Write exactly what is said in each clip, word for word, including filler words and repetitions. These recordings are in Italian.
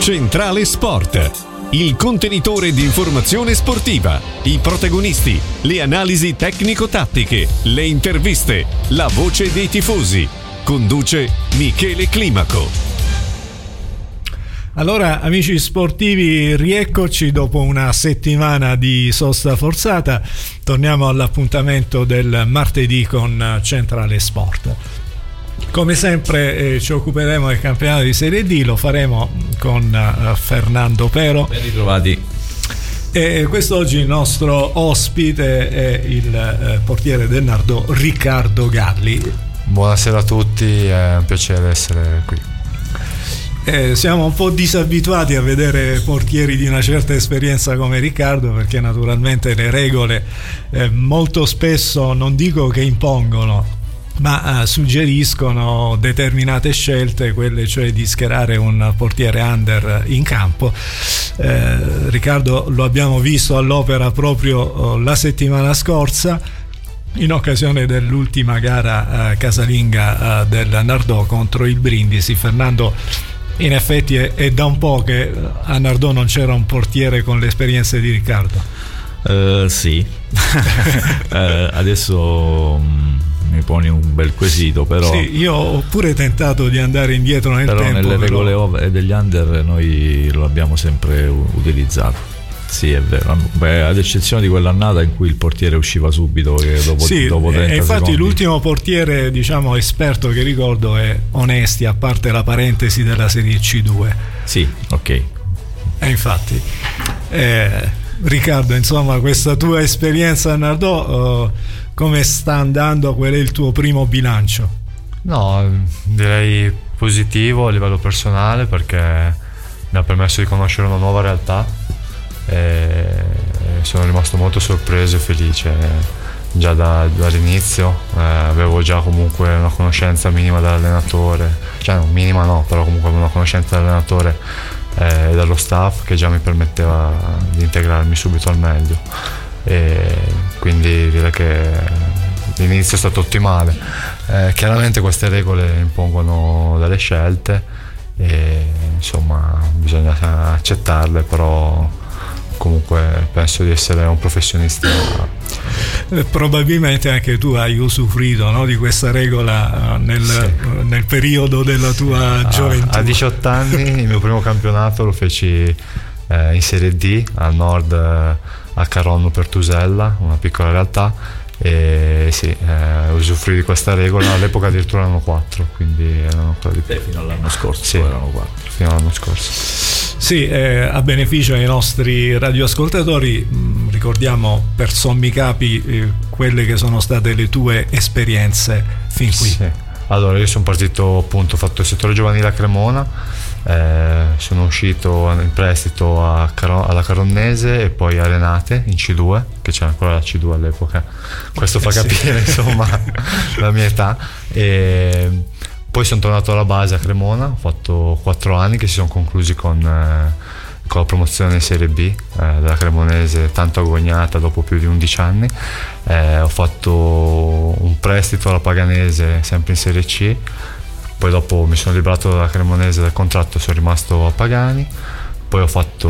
Centrale Sport, il contenitore di informazione sportiva, i protagonisti, le analisi tecnico-tattiche, le interviste, la voce dei tifosi. Conduce Michele Climaco. Allora, amici sportivi, rieccoci dopo una settimana di sosta forzata. Torniamo all'appuntamento del martedì con Centrale Sport. Come sempre eh, ci occuperemo del campionato di Serie D, lo faremo con uh, Fernando Pero. Ben ritrovati. E quest'oggi il nostro ospite è il uh, portiere del Nardò, Riccardo Galli. Buonasera a tutti, è un piacere essere qui. Eh, siamo un po' disabituati a vedere portieri di una certa esperienza come Riccardo, perché naturalmente le regole eh, molto spesso non dico che impongono, ma uh, suggeriscono determinate scelte, quelle cioè di schierare un portiere under in campo. eh, Riccardo lo abbiamo visto all'opera proprio uh, la settimana scorsa in occasione dell'ultima gara uh, casalinga uh, del Nardò contro il Brindisi. Fernando, in effetti è, è da un po' che a Nardò non c'era un portiere con le esperienze di Riccardo. Uh, sì uh, adesso um... mi poni un bel quesito, però sì, io ho pure tentato di andare indietro nel però tempo, nelle però... regole degli under noi lo abbiamo sempre utilizzato. Sì, è vero. Beh, ad eccezione di quell'annata in cui il portiere usciva subito dopo, sì, dopo trenta e infatti secondi. L'ultimo portiere, diciamo, esperto che ricordo è Onesti, a parte la parentesi della Serie C due. Sì, ok. E infatti eh, Riccardo, insomma, questa tua esperienza a Nardò, uh, come sta andando? Qual è il tuo primo bilancio? No, direi positivo a livello personale, perché mi ha permesso di conoscere una nuova realtà e sono rimasto molto sorpreso e felice già da, dall'inizio. Eh, avevo già comunque una conoscenza minima dall'allenatore, cioè non minima no, però comunque una conoscenza dall'allenatore e eh, dallo staff, che già mi permetteva di integrarmi subito al meglio. E quindi direi che l'inizio è stato ottimale. Eh, chiaramente queste regole impongono delle scelte e insomma bisogna accettarle, però comunque penso di essere un professionista. Eh, probabilmente anche tu hai usufruito, no, di questa regola nel, sì. nel periodo della tua a, gioventù. A diciotto anni il mio primo campionato lo feci eh, in Serie D al nord, eh, a Caronno Pertusella, una piccola realtà, e sì, eh, usufruì di questa regola. All'epoca addirittura erano quattro, quindi erano ancora di più. Eh, fino all'anno scorso sì, erano quattro. Fino all'anno scorso. Sì, eh, a beneficio dei nostri radioascoltatori, mh, ricordiamo per sommi capi eh, quelle che sono state le tue esperienze fin qui. Sì. Allora, io sono partito, appunto, ho fatto il settore giovanile a Cremona, eh, sono uscito in prestito a Caro- alla Caronnese e poi a Renate in C due, che c'era ancora la C due all'epoca. Questo fa eh, capire sì. insomma la mia età. E poi sono tornato alla base a Cremona, ho fatto quattro anni che si sono conclusi con, eh, con la promozione in Serie B eh, della Cremonese, tanto agognata dopo più di undici anni. Eh, ho fatto un prestito alla Paganese sempre in Serie C, poi dopo mi sono liberato dalla Cremonese del contratto e sono rimasto a Pagani. Poi ho fatto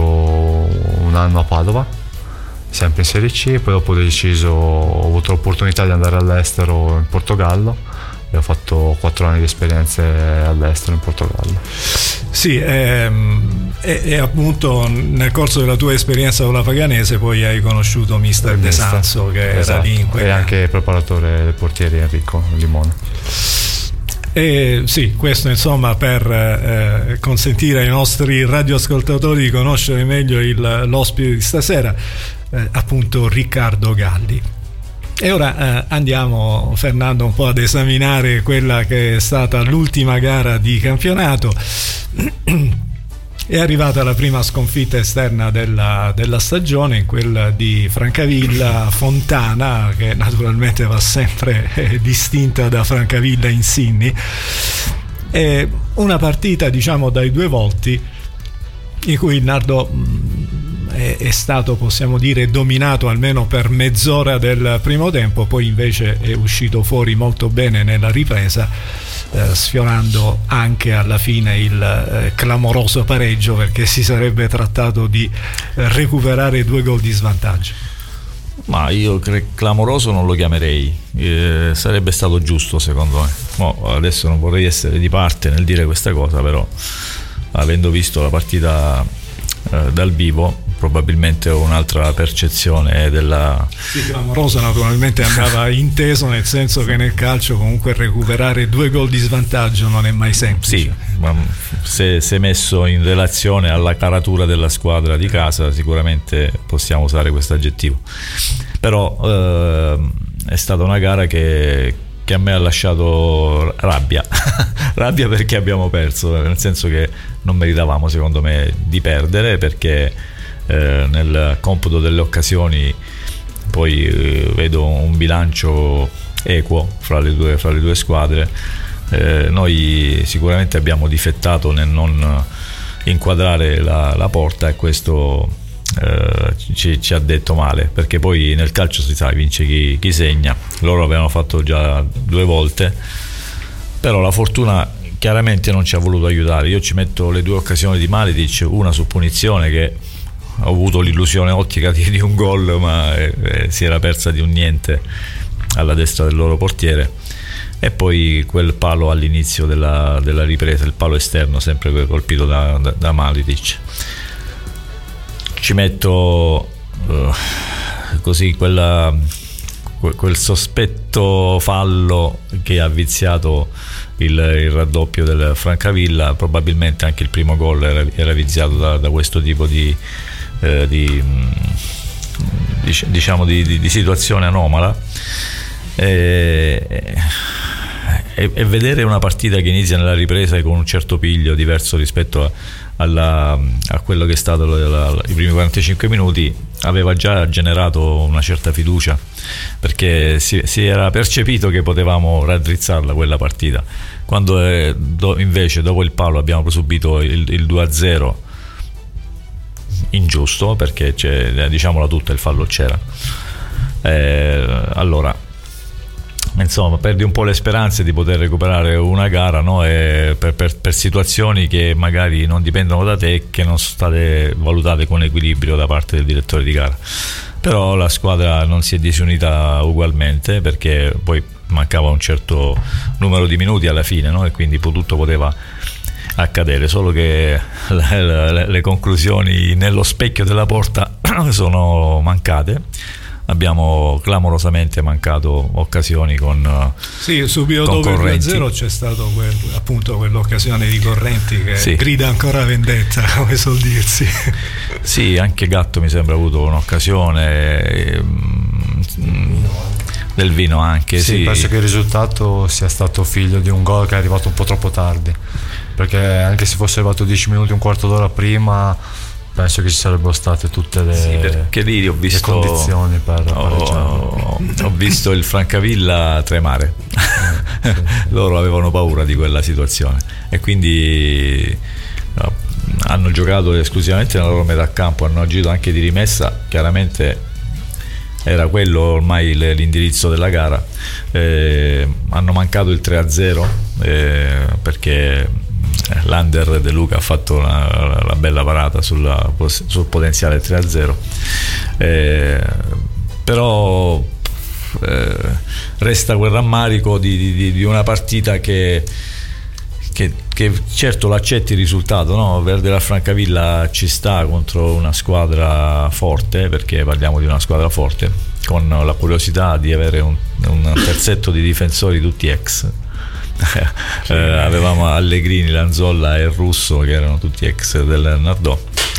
un anno a Padova sempre in Serie C, poi dopo ho deciso, ho avuto l'opportunità di andare all'estero in Portogallo e ho fatto quattro anni di esperienze all'estero in Portogallo. Sì, ehm, e, e appunto nel corso della tua esperienza con la Paganese poi hai conosciuto mister De Sanso, che esatto, era lì in quel... e anche preparatore dei portieri Enrico Limone. E sì, questo insomma per eh, consentire ai nostri radioascoltatori di conoscere meglio il, l'ospite di stasera, eh, appunto Riccardo Galli. E ora eh, andiamo, Fernando, un po' ad esaminare quella che è stata l'ultima gara di campionato. È arrivata la prima sconfitta esterna della, della stagione, quella di Francavilla Fontana, che naturalmente va sempre eh, distinta da Francavilla Insigni. È una partita, diciamo, dai due volti, in cui il Nardò mh, è, è stato, possiamo dire, dominato almeno per mezz'ora del primo tempo, poi invece è uscito fuori molto bene nella ripresa, eh, sfiorando anche alla fine il eh, clamoroso pareggio, perché si sarebbe trattato di eh, recuperare due gol di svantaggio. Ma io cre- clamoroso non lo chiamerei, eh, sarebbe stato giusto secondo me. Mo, adesso non vorrei essere di parte nel dire questa cosa, però avendo visto la partita eh, dal vivo probabilmente ho un'altra percezione della... Sì, clamoroso naturalmente andava inteso nel senso che nel calcio comunque recuperare due gol di svantaggio non è mai semplice. Sì, ma se, se messo in relazione alla caratura della squadra di casa sicuramente possiamo usare questo aggettivo, però eh, è stata una gara che, che a me ha lasciato rabbia rabbia perché abbiamo perso, nel senso che non meritavamo secondo me di perdere, perché Eh, nel computo delle occasioni poi eh, vedo un bilancio equo fra le due, fra le due squadre. Eh, noi sicuramente abbiamo difettato nel non inquadrare la, la porta, e questo eh, ci, ci ha detto male, perché poi nel calcio si sa, vince chi, chi segna. Loro avevano fatto già due volte, però la fortuna chiaramente non ci ha voluto aiutare. Io ci metto le due occasioni di Maletic, una su punizione che ho avuto l'illusione ottica di, di un gol, ma eh, eh, si era persa di un niente alla destra del loro portiere, e poi quel palo all'inizio della, della ripresa, il palo esterno sempre colpito da, da, da Maletic. Ci metto uh, così quella, quel sospetto fallo che ha viziato il, il raddoppio del Francavilla. Probabilmente anche il primo gol era, era viziato da, da questo tipo di Eh, di, diciamo di, di, di situazione anomala, e, e, e vedere una partita che inizia nella ripresa con un certo piglio diverso rispetto a, alla, a quello che è stato la, la, i primi quarantacinque minuti aveva già generato una certa fiducia, perché si, si era percepito che potevamo raddrizzarla quella partita, quando eh, do, invece dopo il palo abbiamo subito il, il due a zero ingiusto, perché c'è, diciamola tutta, il fallo c'era. Eh, allora insomma perdi un po' le speranze di poter recuperare una gara, no? E per, per, per situazioni che magari non dipendono da te e che non sono state valutate con equilibrio da parte del direttore di gara. Però la squadra non si è disunita ugualmente, perché poi mancava un certo numero di minuti alla fine, no? E quindi tutto poteva accadere, solo che le, le, le conclusioni nello specchio della porta sono mancate. Abbiamo clamorosamente mancato occasioni con sì, subito con dopo il due a zero Correnti. c'è stato quel, appunto quell'occasione di Correnti che Sì. grida ancora vendetta, come suol dirsi. Sì, anche Gatto mi sembra ha avuto un'occasione, mm, del Vino anche, Sì, sì. penso che il risultato sia stato figlio di un gol che è arrivato un po' troppo tardi, perché anche se fosse arrivato dieci minuti, un quarto d'ora prima, penso che ci sarebbero state tutte le, Sì, perché lì ho visto, le condizioni per pareggiare. ho, ho visto il Francavilla tremare. Eh, sì. Loro avevano paura di quella situazione e quindi no, hanno giocato esclusivamente nella loro metà campo, hanno agito anche di rimessa. Chiaramente era quello ormai l'indirizzo della gara. Eh, hanno mancato il tre a zero eh, perché l'Under De Luca ha fatto una, una bella parata sulla, sul potenziale tre a zero, eh, però eh, resta quel rammarico di, di, di una partita che, che, che certo l'accetti il risultato, no? Perdere a Francavilla ci sta contro una squadra forte, perché parliamo di una squadra forte, con la curiosità di avere un, un terzetto di difensori tutti ex. eh, avevamo Allegrini, Lanzolla e Russo, che erano tutti ex del Nardò.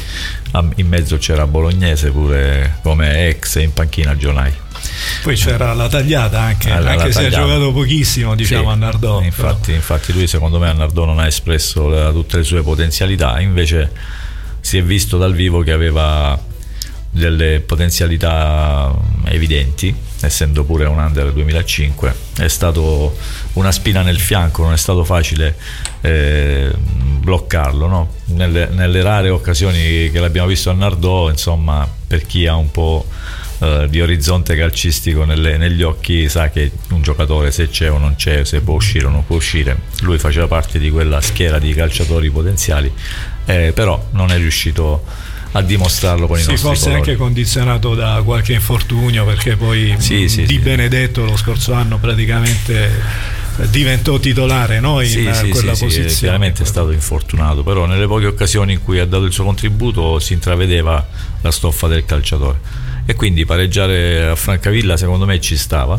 In mezzo c'era Bolognese pure come ex, e in panchina Gionai. Poi c'era la Tagliata anche, Ah, la- anche la se Tagliata. ha giocato pochissimo, diciamo, Sì, a Nardò. infatti, infatti lui secondo me a Nardò non ha espresso la- tutte le sue potenzialità, invece si è visto dal vivo che aveva delle potenzialità evidenti, essendo pure un under duemilacinque. È stato una spina nel fianco, non è stato facile eh, bloccarlo, no? Nelle, nelle rare occasioni che l'abbiamo visto a Nardò, insomma, per chi ha un po' eh, di orizzonte calcistico nelle, negli occhi, sa che un giocatore se c'è o non c'è, se può uscire o non può uscire. Lui faceva parte di quella schiera di calciatori potenziali, eh, però non è riuscito a dimostrarlo con i sì, nostri forse colori. Anche condizionato da qualche infortunio, perché poi sì, sì, Di sì. Benedetto lo scorso anno praticamente diventò titolare, no, in sì, sì, quella sì, posizione. Sì, chiaramente è stato infortunato, però nelle poche occasioni in cui ha dato il suo contributo si intravedeva la stoffa del calciatore, e quindi pareggiare a Francavilla secondo me ci stava.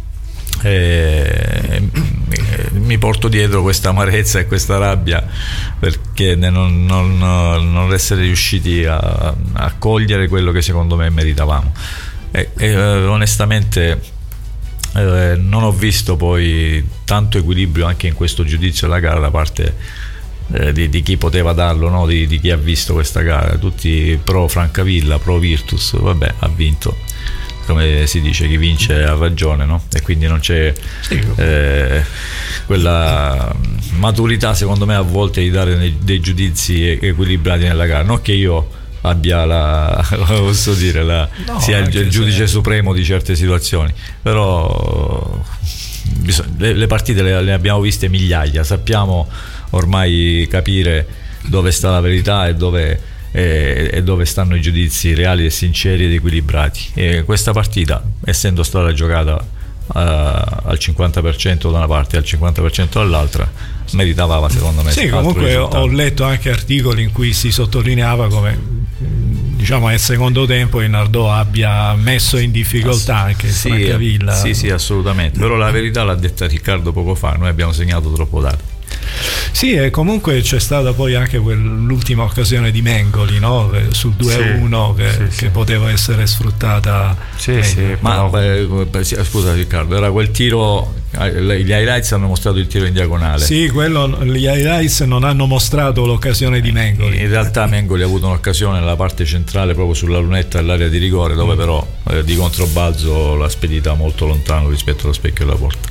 E mi porto dietro questa amarezza e questa rabbia perché non, non, non essere riusciti a, a cogliere quello che secondo me meritavamo, e, e onestamente Eh, non ho visto poi tanto equilibrio anche in questo giudizio della gara da parte eh, di, di chi poteva darlo, no? di, di chi ha visto questa gara, tutti pro Francavilla, pro Virtus. Vabbè, ha vinto, come si dice, chi vince ha ragione, no? E quindi non c'è eh, quella maturità secondo me a volte di dare dei, dei giudizi equilibrati nella gara. Non che io abbia la, posso dire, la, no, sia il, il giudice se... supremo di certe situazioni, però bisog- le, le partite le, le abbiamo viste migliaia, sappiamo ormai capire dove sta la verità e dove, e, e dove stanno i giudizi reali e sinceri ed equilibrati, e questa partita, essendo stata giocata Uh, al cinquanta per cento da una parte e al cinquanta per cento dall'altra, meritava secondo me. Sì, comunque ho letto anche articoli in cui si sottolineava come, diciamo, nel secondo tempo il Nardò abbia messo in difficoltà anche sì, Francavilla. Sì, sì, assolutamente, però la verità l'ha detta Riccardo poco fa, noi abbiamo segnato troppo tardi. Sì, e comunque c'è stata poi anche quell'ultima occasione di Mengoli, no? Sul due a uno sì, che, sì, che sì. poteva essere sfruttata. Sì, sì, ma no. beh, scusa Riccardo, era quel tiro, gli highlights hanno mostrato il tiro in diagonale. Sì, quello, gli highlights non hanno mostrato l'occasione di Mengoli. In realtà Mengoli ha avuto un'occasione nella parte centrale, proprio sulla lunetta dell'area di rigore, dove però eh, di controbalzo l'ha spedita molto lontano rispetto allo specchio della porta.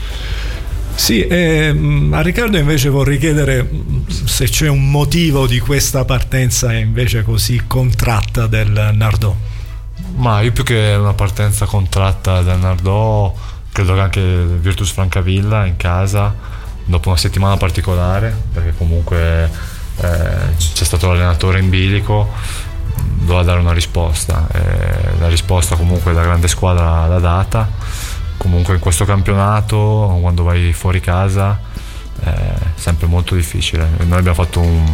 Sì, eh, a Riccardo invece vorrei chiedere se c'è un motivo di questa partenza invece così contratta del Nardò. Ma io più che una partenza contratta del Nardò, credo che anche Virtus Francavilla in casa, dopo una settimana particolare, perché comunque eh, c'è stato l'allenatore in bilico, doveva dare una risposta, eh, la risposta comunque la grande squadra l'ha data. Comunque in questo campionato, quando vai fuori casa, è sempre molto difficile. Noi abbiamo fatto un,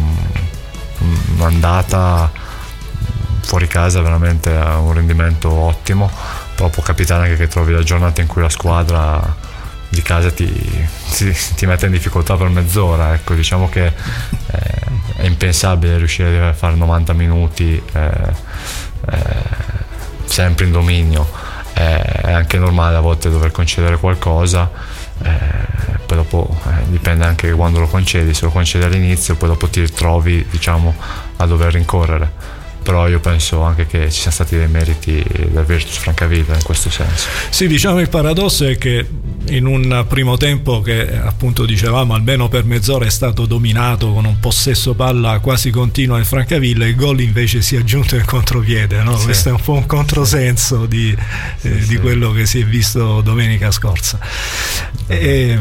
un'andata fuori casa veramente a un rendimento ottimo, però può capitare anche che trovi la giornata in cui la squadra di casa ti, ti, ti mette in difficoltà per mezz'ora. Ecco, diciamo che è, è impensabile riuscire a fare novanta minuti eh, eh, sempre in dominio. È anche normale a volte dover concedere qualcosa, eh, poi dopo eh, dipende anche quando lo concedi, se lo concedi all'inizio poi dopo ti ritrovi, diciamo, a dover rincorrere. Però io penso anche che ci siano stati dei meriti del Virtus Francavilla in questo senso. Sì, diciamo il paradosso è che in un primo tempo che appunto dicevamo almeno per mezz'ora è stato dominato con un possesso palla quasi continuo al Francavilla, il gol invece si è aggiunto in contropiede, no? Sì. Questo è un po' un controsenso di, sì, eh, sì. di quello che si è visto domenica scorsa. E,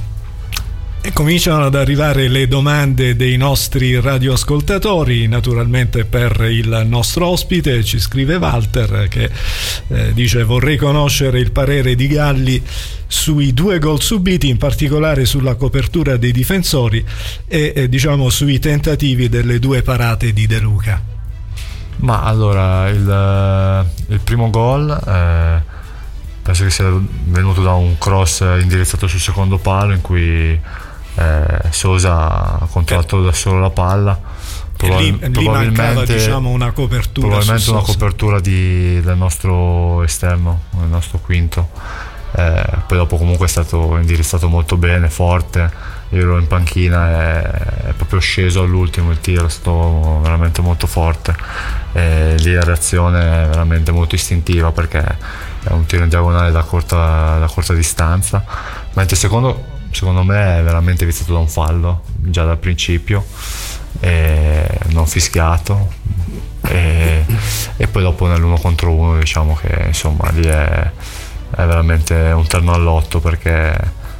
E cominciano ad arrivare le domande dei nostri radioascoltatori, naturalmente per il nostro ospite. Ci scrive Walter che eh, dice: vorrei conoscere il parere di Galli sui due gol subiti, in particolare sulla copertura dei difensori e eh, diciamo sui tentativi delle due parate di De Luca. Ma allora il, il primo gol eh, penso che sia venuto da un cross indirizzato sul secondo palo in cui Eh, Sosa ha controllato da solo la palla. Probab- lì, lì probabilmente mancava, diciamo, una copertura, probabilmente una copertura di, del nostro esterno, del nostro quinto. Eh, poi dopo comunque è stato indirizzato molto bene, forte. Io ero in panchina e è proprio sceso all'ultimo il tiro, è stato veramente molto forte. E lì la reazione è veramente molto istintiva perché è un tiro in diagonale da corta, da corta distanza. Mentre il secondo, secondo me, è veramente viziato da un fallo già dal principio, e non fischiato, e, e poi dopo nell'uno contro uno diciamo che insomma lì è, è veramente un terno all'otto, perché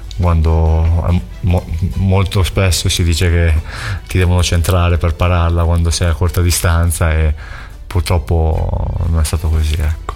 quando mo, molto spesso si dice che ti devono centrare per pararla quando sei a corta distanza, e purtroppo non è stato così, ecco.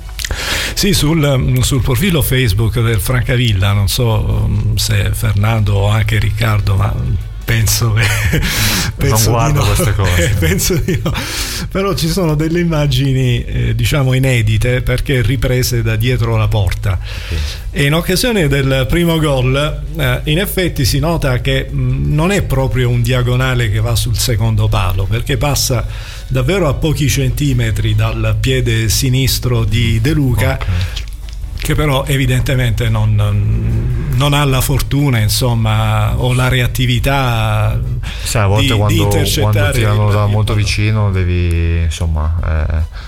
Sì, sul, sul profilo Facebook del Francavilla, non so se Fernando o anche Riccardo, ma penso che penso non guardo di no. queste cose. Eh, penso di no. Però ci sono delle immagini eh, diciamo inedite, perché riprese da dietro la porta. Sì. E in occasione del primo gol eh, in effetti si nota che mh, non è proprio un diagonale che va sul secondo palo, perché passa davvero a pochi centimetri dal piede sinistro di De Luca, okay, che però evidentemente non, non ha la fortuna, insomma, o la reattività. Sai, a volte di, quando, di intercettare quando tirano da molto pallone vicino devi insomma eh,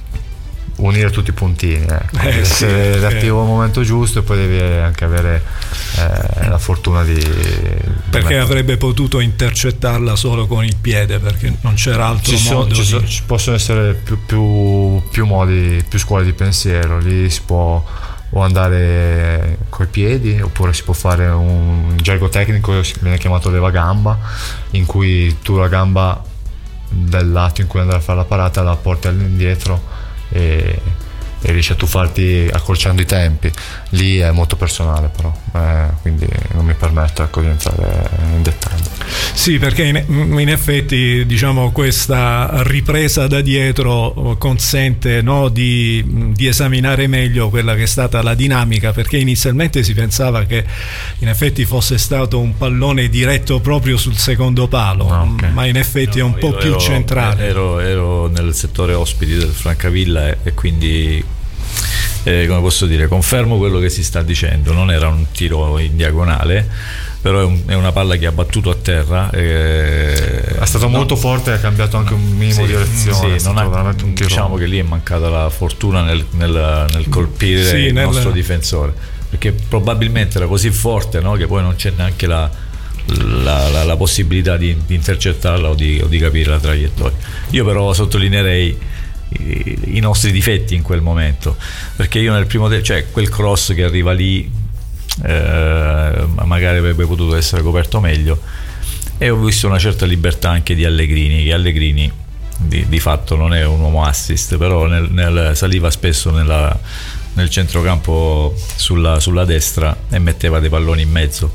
unire tutti i puntini, ecco. eh, Devi sì, essere eh. reattivo al momento giusto, e poi devi anche avere eh, la fortuna di, di perché mettere. avrebbe potuto intercettarla solo con il piede, perché non c'era altro Ci, sono, modo ci, di... sono, ci possono essere più, più, più modi, più scuole di pensiero. Lì si può o andare coi piedi, oppure si può fare un in gergo tecnico viene chiamato levagamba, in cui tu la gamba del lato in cui andare a fare la parata la porti all'indietro e, e riesci a tuffarti accorciando i tempi. Lì è molto personale, però eh, quindi non mi permetto, ecco, di entrare in dettaglio. Sì, perché in, in effetti diciamo questa ripresa da dietro consente, no, di, di esaminare meglio quella che è stata la dinamica, perché inizialmente si pensava che in effetti fosse stato un pallone diretto proprio sul secondo palo, ah, okay. ma in effetti no, è un po' più ero, centrale. Ero, ero nel settore ospiti del Francavilla e, e quindi eh, come posso dire, confermo quello che si sta dicendo. Non era un tiro in diagonale, però è, un, è una palla che ha battuto a terra, eh, è stato no, molto forte e ha cambiato anche un minimo sì, di direzione. sì, non ha, veramente un tiro. diciamo che lì è mancata la fortuna nel, nel, nel colpire sì, il nel... nostro difensore, perché probabilmente era così forte, no, che poi non c'è neanche la, la, la, la possibilità di, di intercettarla o di, o di capire la traiettoria. Io però sottolineerei i, i nostri difetti in quel momento, perché io nel primo tempo, cioè quel cross che arriva lì, eh, magari avrebbe potuto essere coperto meglio, e ho visto una certa libertà anche di Allegrini, che Allegrini di, di fatto non è un uomo assist, però nel, nel, saliva spesso nella, nel centrocampo sulla, sulla destra e metteva dei palloni in mezzo.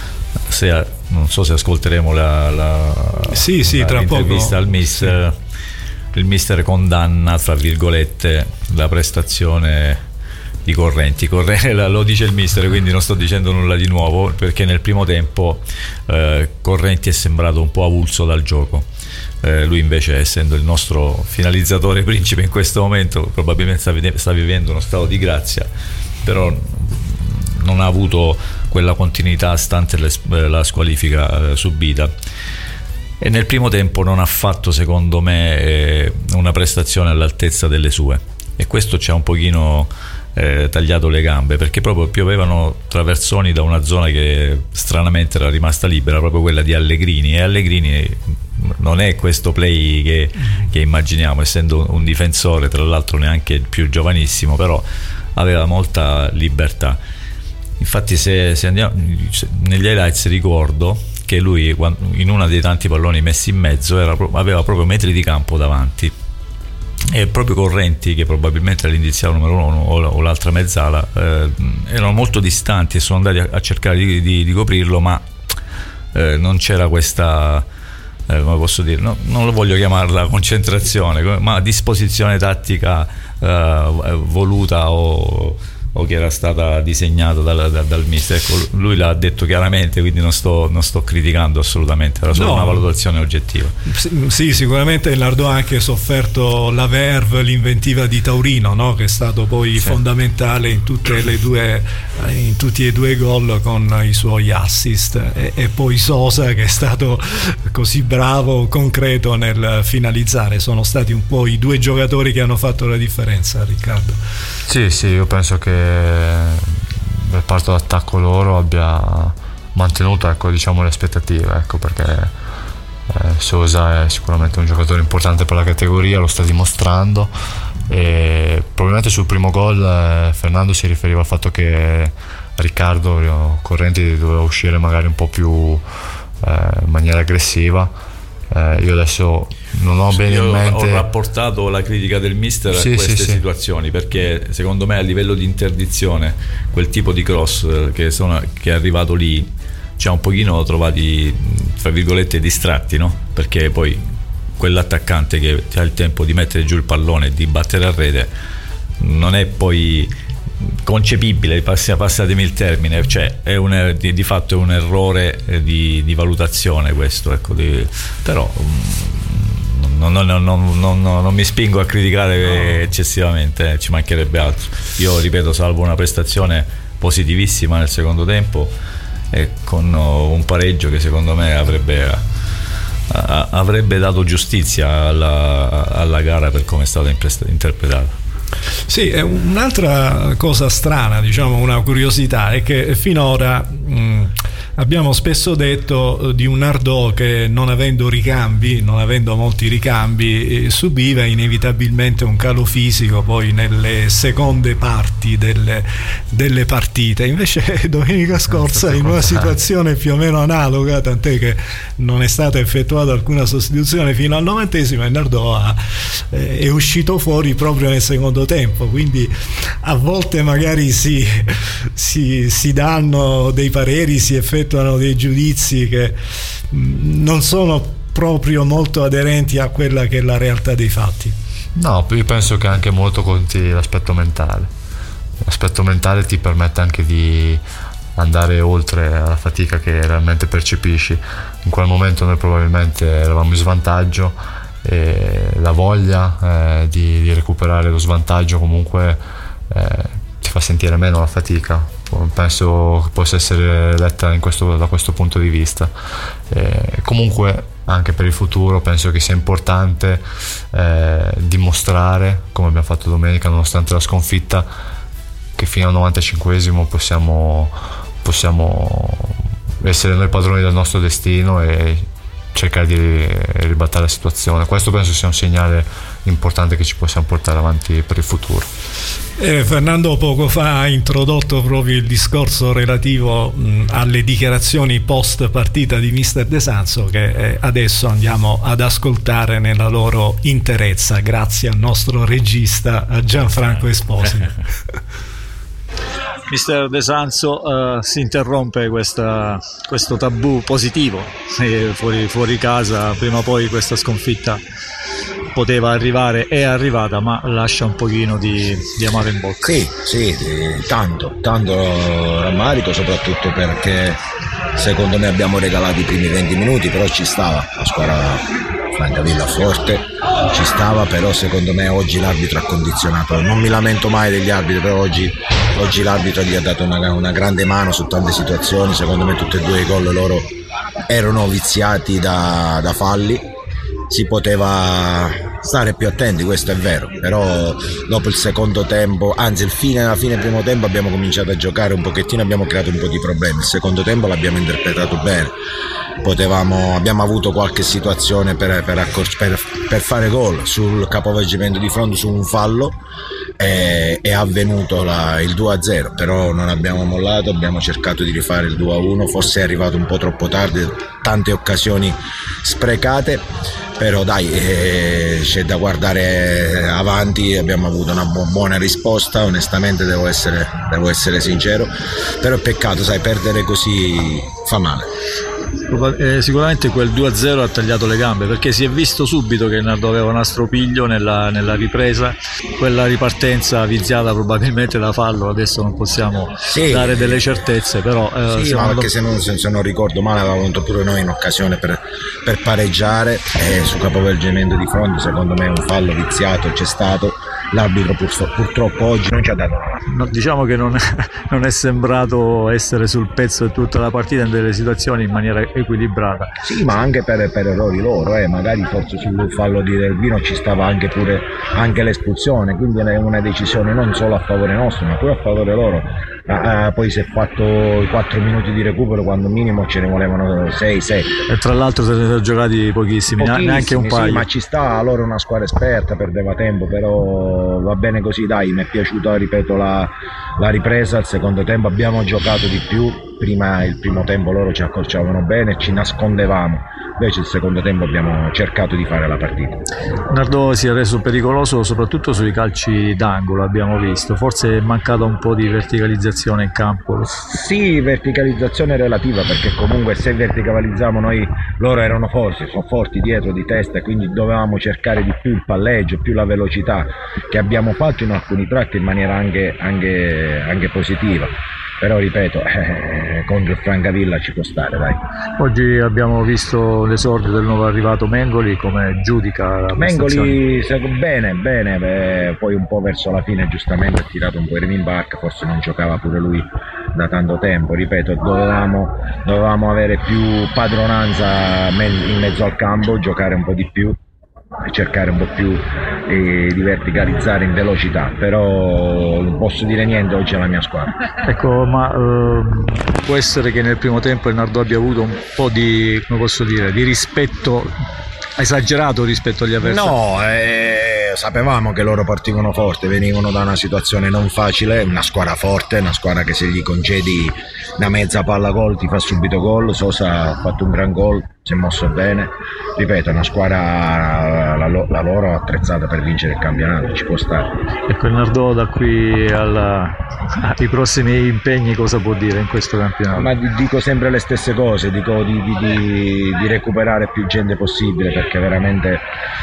Se, non so se ascolteremo la, la, sì, sì, la tra l'intervista poco. al mister, sì. Il mister condanna, tra virgolette, la prestazione di Correnti. Corre- lo dice il mister, quindi non sto dicendo nulla di nuovo, perché nel primo tempo eh, Correnti è sembrato un po' avulso dal gioco. Eh, lui invece, essendo il nostro finalizzatore principe in questo momento, probabilmente sta, vide- sta vivendo uno stato di grazia, però non ha avuto quella continuità stante le, la squalifica eh, subita. E nel primo tempo non ha fatto, secondo me, eh, una prestazione all'altezza delle sue, e questo ci ha un pochino eh, tagliato le gambe, perché proprio piovevano traversoni da una zona che stranamente era rimasta libera, proprio quella di Allegrini, e Allegrini non è questo play che, che immaginiamo, essendo un difensore, tra l'altro neanche più giovanissimo, però aveva molta libertà. Infatti se, se andiamo negli highlights, ricordo che lui in uno dei tanti palloni messi in mezzo era, aveva proprio metri di campo davanti, e proprio Correnti, che probabilmente era l'indiziato numero uno o, o l'altra mezzala, eh, erano molto distanti e sono andati a, a cercare di, di, di coprirlo, ma eh, non c'era questa, eh, come posso dire, no, non lo voglio chiamarla concentrazione, ma disposizione tattica eh, voluta o o che era stata disegnata dal, dal, dal mister. Ecco, lui l'ha detto chiaramente, quindi non sto, non sto criticando assolutamente, era solo no. una valutazione oggettiva. Sì, sicuramente il Nardò ha anche sofferto la verve, l'inventiva di Taurino, no? Che è stato poi sì. fondamentale in tutte le due, in tutti e due i gol con i suoi assist, e, e poi Sosa, che è stato così bravo, concreto nel finalizzare. Sono stati un po' i due giocatori che hanno fatto la differenza, Riccardo. Sì, sì, io penso che il reparto d'attacco loro abbia mantenuto, ecco, diciamo, le aspettative, ecco, perché Eh, Sosa è sicuramente un giocatore importante per la categoria, lo sta dimostrando, e probabilmente sul primo gol eh, Fernando si riferiva al fatto che Riccardo Correnti doveva uscire magari un po' più eh, in maniera aggressiva. Eh, io adesso non ho bene io in mente. Ho rapportato la critica del mister sì, a queste sì, situazioni, perché secondo me a livello di interdizione quel tipo di cross che, sono, che è arrivato lì ci ha un pochino trovati tra virgolette distratti, no? Perché poi quell'attaccante che ha il tempo di mettere giù il pallone e di battere a rete non è poi concepibile, passatemi il termine, cioè è un, di, di fatto è un errore di, di valutazione questo, ecco, di, però non, non, non, non, non, non mi spingo a criticare no. eccessivamente, eh, ci mancherebbe altro. Io ripeto, salvo una prestazione positivissima nel secondo tempo e con un pareggio che secondo me avrebbe, a, avrebbe dato giustizia alla, alla gara per come è stata interpretata. Sì, è un'altra cosa strana, diciamo una curiosità, è che finora mh, abbiamo spesso detto di un Nardò che non avendo ricambi, non avendo molti ricambi, eh, subiva inevitabilmente un calo fisico poi nelle seconde parti delle, delle partite. Invece domenica scorsa in una situazione più o meno analoga, tant'è che non è stata effettuata alcuna sostituzione fino al novantesimo e Nardò ha, eh, è uscito fuori proprio nel secondo tempo, quindi a volte magari si, si, si danno dei pareri, si effettuano dei giudizi che non sono proprio molto aderenti a quella che è la realtà dei fatti. No, io penso che anche molto conti l'aspetto mentale. L'aspetto mentale ti permette anche di andare oltre alla fatica che realmente percepisci. In quel momento noi probabilmente eravamo in svantaggio e la voglia eh, di, di recuperare lo svantaggio comunque eh, ti fa sentire meno la fatica. Penso che possa essere letta in questo, da questo punto di vista. E comunque anche per il futuro penso che sia importante eh, dimostrare, come abbiamo fatto domenica nonostante la sconfitta, che fino al novantacinquesimo possiamo, possiamo essere noi padroni del nostro destino e cercare di ribaltare la situazione. Questo penso sia un segnale importante che ci possiamo portare avanti per il futuro. Eh, Fernando poco fa ha introdotto proprio il discorso relativo mh, alle dichiarazioni post partita di mister De Sanzo, che eh, adesso andiamo ad ascoltare nella loro interezza grazie al nostro regista Gianfranco Esposito. Mister De Sanzo, uh, si interrompe questa, questo tabù positivo, e fuori, fuori casa prima o poi questa sconfitta poteva arrivare, è arrivata, ma lascia un pochino di, di amaro in bocca. Sì, sì, tanto, tanto rammarico, soprattutto perché secondo me abbiamo regalato i primi venti minuti, però ci stava, la squadra Francavilla forte, ci stava, però secondo me oggi l'arbitro ha condizionato, non mi lamento mai degli arbitri, però oggi, oggi l'arbitro gli ha dato una, una grande mano su tante situazioni. Secondo me tutti e due i gol loro erano viziati da, da falli, si poteva stare più attenti, questo è vero, però dopo il secondo tempo, anzi il fine, alla fine del primo tempo abbiamo cominciato a giocare un pochettino, abbiamo creato un po' di problemi. Il secondo tempo l'abbiamo interpretato bene, potevamo, abbiamo avuto qualche situazione per, per, accor- per, per fare gol sul capovolgimento di fronte su un fallo, e è avvenuto la, il due a zero, però non abbiamo mollato, abbiamo cercato di rifare il due a uno, forse è arrivato un po' troppo tardi, tante occasioni sprecate, però dai, eh, c'è da guardare avanti, abbiamo avuto una bu- buona risposta, onestamente devo essere, devo essere sincero, però è peccato, sai, perdere così fa male. Eh, sicuramente quel due a zero ha tagliato le gambe, perché si è visto subito che il Nardò aveva un astropiglio nella, nella ripresa, quella ripartenza viziata probabilmente da fallo, adesso non possiamo sì, dare delle certezze, però eh, sì, ma perché se non, se, se non ricordo male avevamo avuto pure noi un'occasione per, per pareggiare, e su capovolgimento di fronte secondo me un fallo viziato c'è stato, l'arbitro pur, purtroppo oggi non ci ha dato una mano. no, diciamo che non è, non è sembrato essere sul pezzo di tutta la partita in delle situazioni in maniera equilibrata. Sì, ma anche per, per errori loro, eh. magari forse sul fallo di Del Vino ci stava anche pure anche l'espulsione, quindi è una decisione non solo a favore nostro ma pure a favore loro. Ah, poi si è fatto i quattro minuti di recupero quando minimo ce ne volevano sei sette, e tra l'altro se ne sono giocati pochissimi, pochissimi neanche un paio. Sì, ma ci sta, loro è una squadra esperta, perdeva tempo, però va bene così, dai, mi è piaciuta, ripeto, la, la ripresa. Il secondo tempo abbiamo giocato di più, prima il primo tempo loro ci accorciavano bene e ci nascondevamo, invece il secondo tempo abbiamo cercato di fare la partita. Nardò si è reso pericoloso soprattutto sui calci d'angolo, abbiamo visto, forse è mancata un po' di verticalizzazione in campo. Sì, verticalizzazione relativa, perché comunque se verticalizziamo noi, loro erano forti, sono forti dietro di testa, quindi dovevamo cercare di più il palleggio, più la velocità, che abbiamo fatto in alcuni tratti in maniera anche, anche, anche positiva. Però ripeto, eh, contro il Francavilla ci può stare, dai. Oggi abbiamo visto l'esordio del nuovo arrivato Mengoli, come giudica la Mengoli? Bene, bene, beh, poi un po' verso la fine giustamente ha tirato un po' in barca, forse non giocava pure lui da tanto tempo, ripeto, dovevamo, dovevamo avere più padronanza in mezzo al campo, giocare un po' di più, cercare un po' più eh, di verticalizzare in velocità, però non posso dire niente oggi alla mia squadra. Ecco, ma eh, può essere che nel primo tempo il Nardò abbia avuto un po' di, come posso dire, di rispetto esagerato rispetto agli avversari? No, eh, sapevamo che loro partivano forte, venivano da una situazione non facile, una squadra forte, una squadra che se gli concedi una mezza palla gol ti fa subito gol. Sosa ha fatto un gran gol, si è mosso bene, ripeto, è una squadra la, la loro attrezzata per vincere il campionato, ci può stare. Ecco, il Nardò da qui alla, ai prossimi impegni cosa può dire in questo campionato? Ma dico sempre le stesse cose, dico di, di, di, di recuperare più gente possibile, perché veramente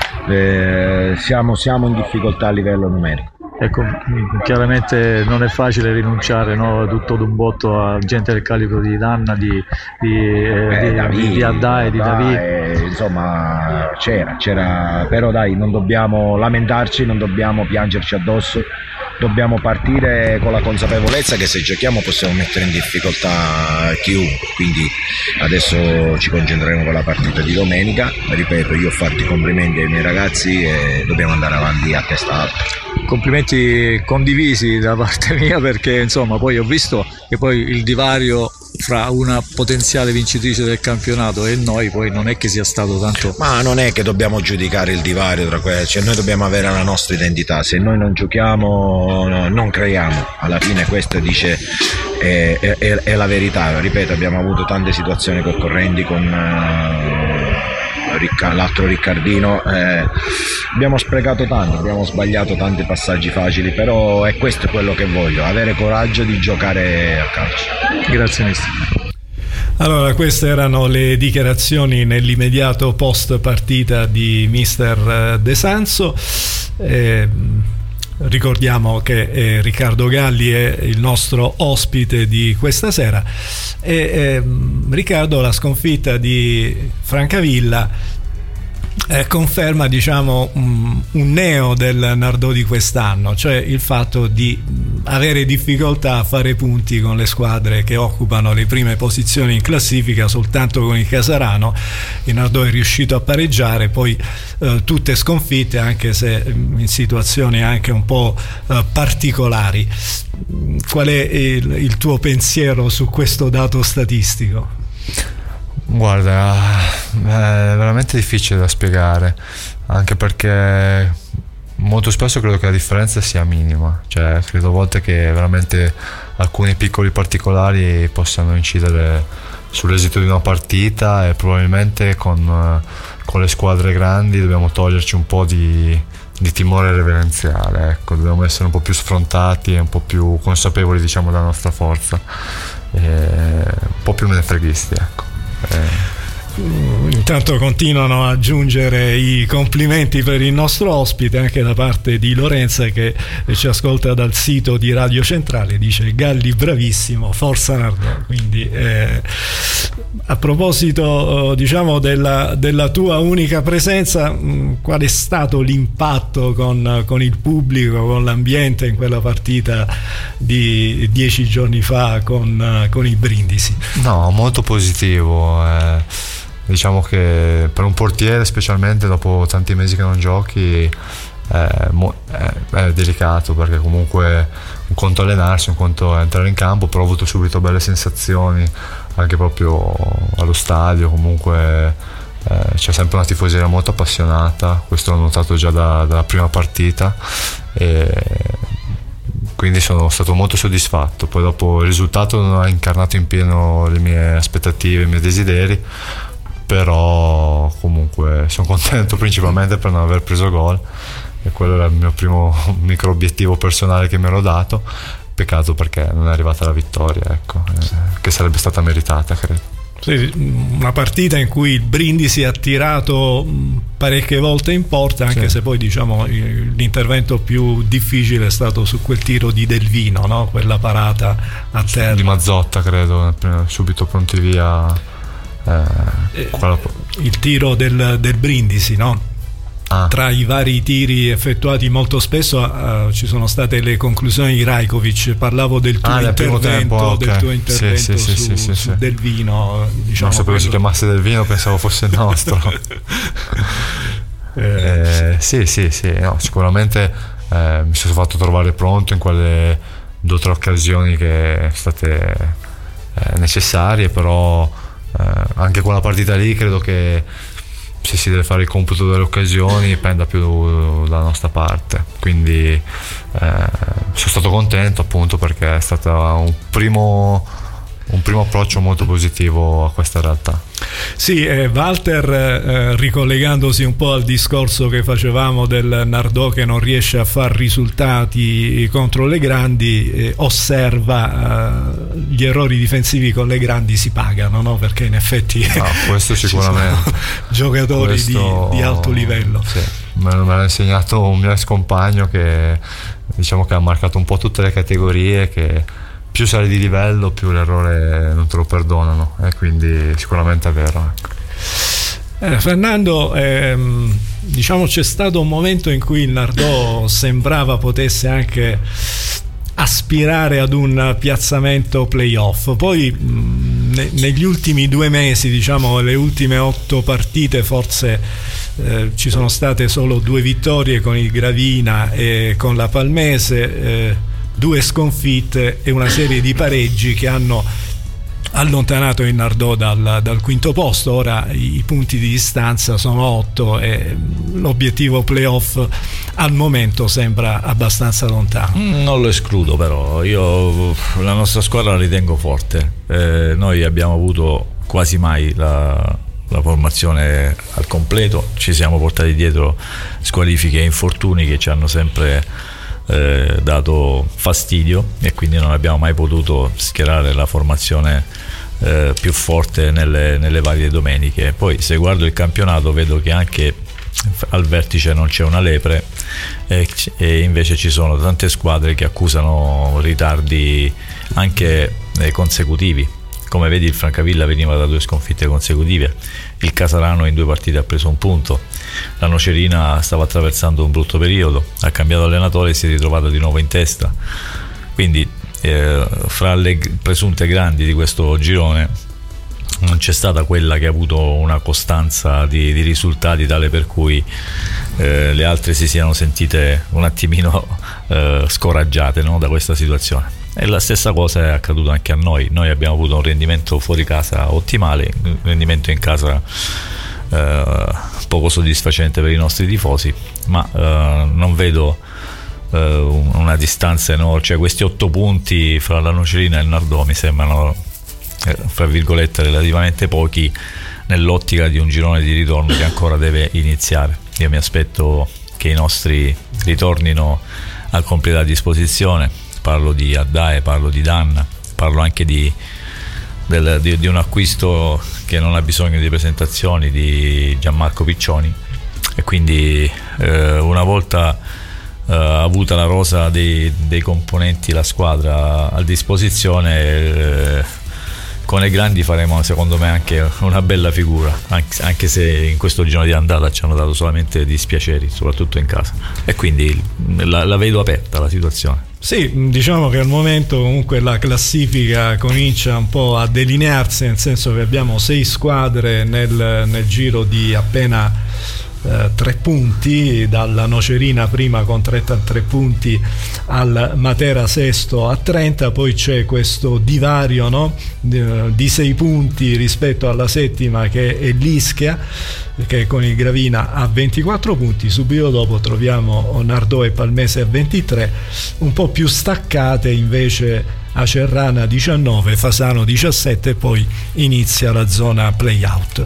eh, siamo, siamo in difficoltà a livello numerico. Ecco, chiaramente non è facile rinunciare, no, tutto d'un botto a gente del calibro di Danna, di, di, eh, di, David, di Addai, di David. Eh, insomma c'era, c'era, però dai, non dobbiamo lamentarci, non dobbiamo piangerci addosso, dobbiamo partire con la consapevolezza che se giochiamo possiamo mettere in difficoltà chiunque, quindi adesso ci concentreremo con la partita di domenica. Ripeto, io ho fatto i complimenti ai miei ragazzi e dobbiamo andare avanti a testa alta. Complimenti condivisi da parte mia, perché insomma poi ho visto che poi il divario fra una potenziale vincitrice del campionato e noi poi non è che sia stato tanto. Ma non è che dobbiamo giudicare il divario tra quelle, cioè noi dobbiamo avere la nostra identità, se noi non giochiamo no, non creiamo, alla fine questo dice è, è, è la verità. Ripeto, abbiamo avuto tante situazioni concorrenti con uh, Ricca, l'altro Riccardino, eh, abbiamo sprecato tanto, abbiamo sbagliato tanti passaggi facili, però è questo quello che voglio, avere coraggio di giocare a calcio. Grazie mister. Allora, queste erano le dichiarazioni nell'immediato post partita di mister De Sanso. Eh, ricordiamo che eh, Riccardo Galli è il nostro ospite di questa sera e eh, Riccardo, la sconfitta di Francavilla Eh, conferma, diciamo, un, un neo del Nardò di quest'anno, cioè il fatto di avere difficoltà a fare punti con le squadre che occupano le prime posizioni in classifica. Soltanto con il Casarano il Nardò è riuscito a pareggiare, poi eh, tutte sconfitte, anche se in situazioni anche un po' eh, particolari. Qual è il, il tuo pensiero su questo dato statistico? Guarda, è veramente difficile da spiegare, anche perché molto spesso credo che la differenza sia minima, cioè credo a volte che veramente alcuni piccoli particolari possano incidere sull'esito di una partita, e probabilmente con, con le squadre grandi dobbiamo toglierci un po' di, di timore reverenziale, ecco, dobbiamo essere un po' più sfrontati e un po' più consapevoli, diciamo, della nostra forza, e un po' più menefreghisti, ecco. Eh. Intanto continuano ad aggiungere i complimenti per il nostro ospite anche da parte di Lorenza, che ci ascolta dal sito di Radio Centrale. Dice: Galli bravissimo, forza Nardò. Quindi eh, A proposito, diciamo, della, della tua unica presenza, mh, qual è stato l'impatto con, con il pubblico, con l'ambiente in quella partita di dieci giorni fa con, con il Brindisi? No, molto positivo. Eh, diciamo che per un portiere, specialmente dopo tanti mesi che non giochi, è, è, è delicato, perché comunque un conto allenarsi, un conto entrare in campo, però ho avuto subito belle sensazioni anche proprio allo stadio. Comunque eh, c'è sempre una tifoseria molto appassionata, questo l'ho notato già da, dalla prima partita, e quindi sono stato molto soddisfatto. Poi dopo il risultato non ha incarnato in pieno le mie aspettative, i miei desideri, però comunque sono contento principalmente per non aver preso gol, e quello era il mio primo micro obiettivo personale che mi ero dato. Peccato perché non è arrivata la vittoria, ecco, eh, che sarebbe stata meritata, credo. Sì, una partita in cui il Brindisi ha tirato parecchie volte in porta, anche sì. se poi, diciamo, l'intervento più difficile è stato su quel tiro di Delvino, no? Quella parata a terra di Mazzotta, credo, subito pronti via. Eh, eh, il tiro del, del Brindisi, no? Ah. Tra i vari tiri effettuati molto spesso uh, ci sono state le conclusioni di Rajkovic. Parlavo del tuo ah, intervento, oh, okay. del tuo intervento sì, sì, su, sì, sì, su sì. Delvino, diciamo, non sapevo quello... si chiamasse Delvino, pensavo fosse il nostro. eh, sì sì sì no, sicuramente eh, mi sono fatto trovare pronto in quelle due o tre occasioni che sono state eh, necessarie, però eh, anche quella partita lì credo che se si deve fare il computo delle occasioni penda più dalla nostra parte, quindi eh, sono stato contento, appunto, perché è stato un primo un primo approccio molto positivo a questa realtà. Sì, eh, Walter, eh, ricollegandosi un po' al discorso che facevamo del Nardò che non riesce a far risultati contro le grandi, eh, osserva eh, gli errori difensivi con le grandi si pagano, no? Perché in effetti no, questo sicuramente giocatori questo, di, di alto livello. Sì, me l'ha insegnato un mio ex compagno che, diciamo, che ha marcato un po' tutte le categorie, che più sali di livello più l'errore non te lo perdonano, e quindi sicuramente è vero, ecco. eh, Fernando, ehm, diciamo c'è stato un momento in cui il Nardò sembrava potesse anche aspirare ad un piazzamento playoff, poi mh, ne, negli ultimi due mesi, diciamo le ultime otto partite, forse eh, ci sono state solo due vittorie con il Gravina e con la Palmese, eh, due sconfitte e una serie di pareggi che hanno allontanato il Nardò dal, dal quinto posto. Ora i, i punti di distanza sono otto e l'obiettivo playoff al momento sembra abbastanza lontano. Non lo escludo, però io la nostra squadra la ritengo forte, eh, noi abbiamo avuto quasi mai la, la formazione al completo, ci siamo portati dietro squalifiche e infortuni che ci hanno sempre Eh, dato fastidio, e quindi non abbiamo mai potuto schierare la formazione eh, più forte nelle, nelle varie domeniche. Poi se guardo il campionato vedo che anche al vertice non c'è una lepre, e, e invece ci sono tante squadre che accusano ritardi anche eh, consecutivi. Come vedi, il Francavilla veniva da due sconfitte consecutive, il Casarano in due partite ha preso un punto, la Nocerina stava attraversando un brutto periodo, ha cambiato allenatore e si è ritrovata di nuovo in testa. Quindi eh, fra le presunte grandi di questo girone non c'è stata quella che ha avuto una costanza di, di risultati tale per cui eh, le altre si siano sentite un attimino eh, scoraggiate, no, da questa situazione. E la stessa cosa è accaduta anche a noi. Noi abbiamo avuto un rendimento fuori casa ottimale, un rendimento in casa eh, poco soddisfacente per i nostri tifosi, ma eh, non vedo eh, una distanza enorme, cioè questi otto punti fra la Nocerina e il Nardò mi sembrano eh, fra virgolette relativamente pochi nell'ottica di un girone di ritorno che ancora deve iniziare. Io mi aspetto che i nostri ritornino a completa disposizione. Parlo di Addae, parlo di Danna, parlo anche di, del, di, di un acquisto che non ha bisogno di presentazioni, di Gianmarco Piccioni, e quindi eh, una volta eh, avuta la rosa dei, dei componenti, la squadra a disposizione, eh, con le grandi faremo secondo me anche una bella figura, anche se in questo girone di andata ci hanno dato solamente dispiaceri, soprattutto in casa, e quindi la, la vedo aperta la situazione. Sì, diciamo che al momento comunque la classifica comincia un po' a delinearsi, nel senso che abbiamo sei squadre nel, nel giro di appena eh, tre punti, dalla Nocerina prima con trentatré punti al Matera sesto a trenta, poi c'è questo divario, no? di sei punti rispetto alla settima che è l'Ischia, che con il Gravina a ventiquattro punti. Subito dopo troviamo Nardò e Palmese a ventitré, un po' più staccate invece Acerrana diciannove, Fasano diciassette, e poi inizia la zona play-out.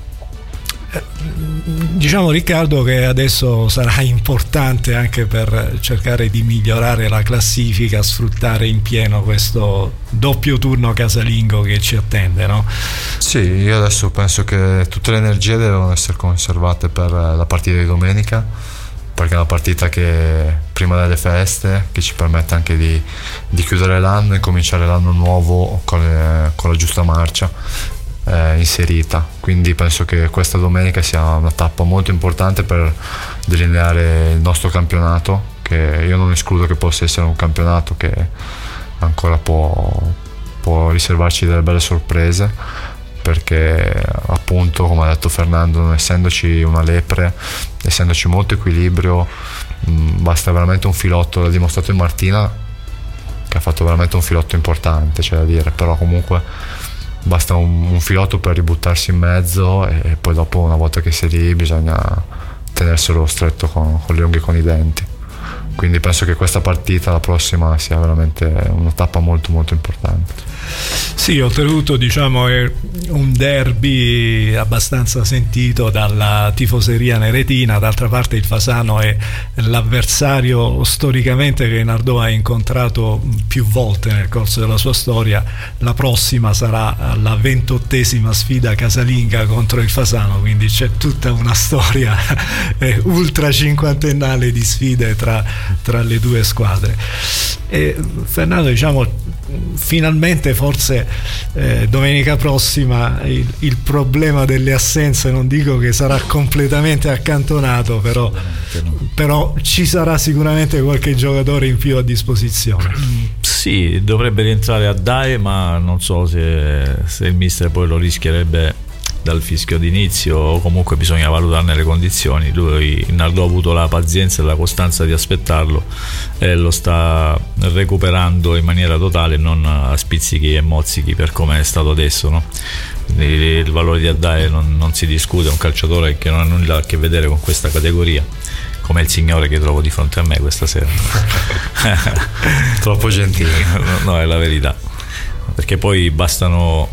Diciamo, Riccardo, che adesso sarà importante anche per cercare di migliorare la classifica, sfruttare in pieno questo doppio turno casalingo che ci attende, no? Sì, io adesso penso che tutte le energie devono essere conservate per la partita di domenica, perché è una partita che prima delle feste, che ci permette anche di, di chiudere l'anno e cominciare l'anno nuovo con, le, con la giusta marcia Eh, inserita. Quindi penso che questa domenica sia una tappa molto importante per delineare il nostro campionato, che io non escludo che possa essere un campionato che ancora può, può riservarci delle belle sorprese, perché appunto, come ha detto Fernando, non essendoci una lepre, essendoci molto equilibrio, mh, basta veramente un filotto. L'ha dimostrato in Martina, che ha fatto veramente un filotto importante, c'è da dire, però comunque basta un, un filotto per ributtarsi in mezzo, e poi dopo, una volta che sei lì, bisogna tenerselo stretto con, con le unghie e con i denti. Quindi penso che questa partita, la prossima, sia veramente una tappa molto molto importante. Sì, oltretutto diciamo è un derby abbastanza sentito dalla tifoseria neretina. D'altra parte il Fasano è l'avversario storicamente che Nardò ha incontrato più volte nel corso della sua storia. La prossima sarà la ventottesima sfida casalinga contro il Fasano, quindi c'è tutta una storia ultra cinquantennale di sfide tra, tra le due squadre. E Fernando, diciamo, finalmente forse eh, domenica prossima il, il problema delle assenze, non dico che sarà completamente accantonato, però, no. però ci sarà sicuramente qualche giocatore in più a disposizione. Sì, dovrebbe rientrare Addae, ma non so se, se il mister poi lo rischierebbe dal fischio d'inizio, o comunque bisogna valutarne le condizioni. Lui, Nardò, ha avuto la pazienza e la costanza di aspettarlo e lo sta recuperando in maniera totale, non a spizzichi e mozzichi per come è stato adesso, no? Il valore di Addae non, non si discute, è un calciatore che non ha nulla a che vedere con questa categoria, come il signore che trovo di fronte a me questa sera. Troppo gentile. No, no, è la verità, perché poi bastano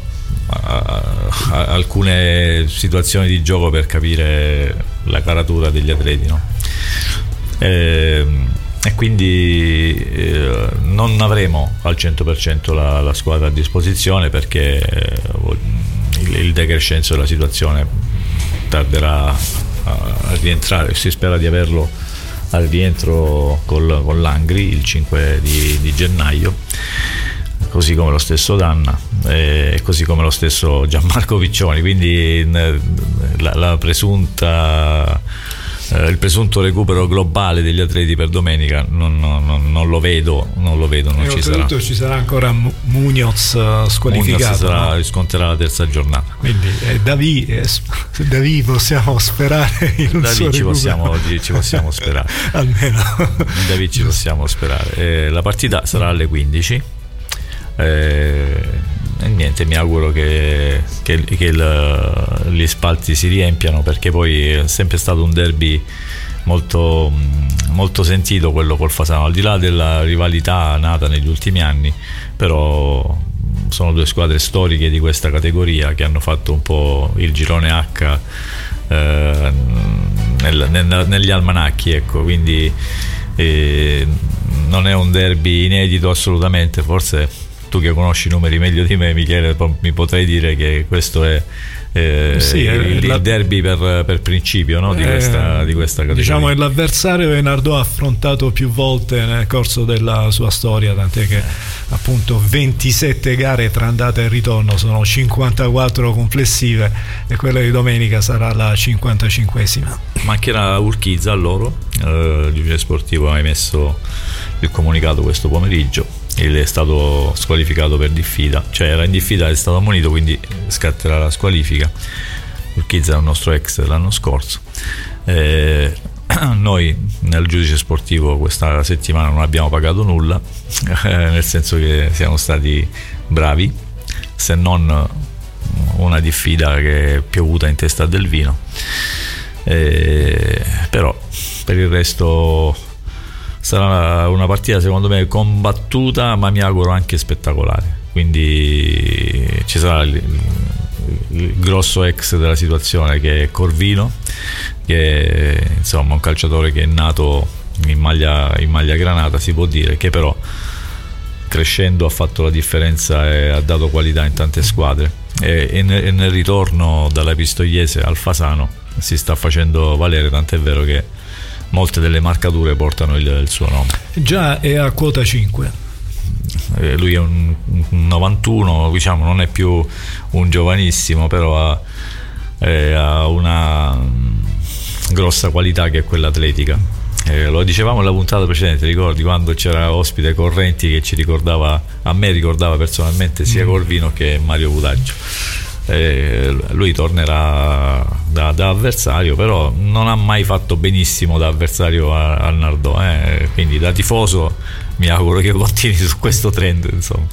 alcune situazioni di gioco per capire la caratura degli atleti, no? E, e quindi eh, non avremo al cento per cento la, la squadra a disposizione, perché eh, il, il decrescenzo della situazione tarderà a, a rientrare. Si spera di averlo al rientro col, con l'Angri il cinque di, di gennaio, così come lo stesso Danna e così come lo stesso Gianmarco Piccioni. Quindi la, la presunta eh, il presunto recupero globale degli atleti per domenica non, non, non lo vedo, non lo vedo, non e ci sarà. ci sarà ancora Muñoz uh, squalificato. Muñoz sarà, no? Riscontrerà la terza giornata. Quindi eh, Davi, eh, Davi possiamo sperare in un Davi suo ci recupero. possiamo, ci possiamo sperare. Almeno Davi ci possiamo sperare. Eh, la partita sarà alle quindici. Eh, e niente, mi auguro che, che, che il, gli spalti si riempiano, perché poi è sempre stato un derby molto, molto sentito quello col Fasano, al di là della rivalità nata negli ultimi anni. Però sono due squadre storiche di questa categoria che hanno fatto un po' il girone H eh, nel, nel, negli almanacchi, ecco. Quindi eh, non è un derby inedito assolutamente. Forse tu, che conosci i numeri meglio di me, Michele, mi potrei dire che questo è eh, sì, il, la... il derby per, per principio, no? di, eh, questa, di questa categoria. Diciamo è l'avversario che Nardò ha affrontato più volte nel corso della sua storia, tant'è che appunto ventisette gare tra andata e ritorno, sono cinquantaquattro complessive e quella di domenica sarà la cinquantacinquesima. Mancherà Urquiza a loro, eh, il giudice sportivo ha emesso il comunicato questo pomeriggio, il è stato squalificato per diffida, cioè era in diffida, è stato ammonito, quindi scatterà la squalifica. Urquiza è un nostro ex dell'anno scorso. Eh, noi nel giudice sportivo questa settimana non abbiamo pagato nulla, eh, nel senso che siamo stati bravi, se non una diffida che è piovuta in testa del vino, eh, però per il resto sarà una partita secondo me combattuta, ma mi auguro anche spettacolare, quindi ci sarà il, il grosso ex della situazione che è Corvino, che è insomma un calciatore che è nato in maglia, in maglia granata, si può dire, che però crescendo ha fatto la differenza e ha dato qualità in tante squadre, e, e, nel, e nel ritorno dalla Pistoiese al Fasano si sta facendo valere, tant'è vero che molte delle marcature portano il, il suo nome. Già è a quota cinque. Eh, lui è un, un novantuno, diciamo, non è più un giovanissimo, però ha, eh, ha una um, grossa qualità che è quella atletica. Eh, lo dicevamo nella puntata precedente, ricordi quando c'era ospite Correnti che ci ricordava, a me ricordava personalmente sia Corvino che Mario Putaggio. Eh, lui tornerà da, da avversario, però non ha mai fatto benissimo da avversario a, a Nardò, eh. Quindi da tifoso mi auguro che continui su questo trend, insomma.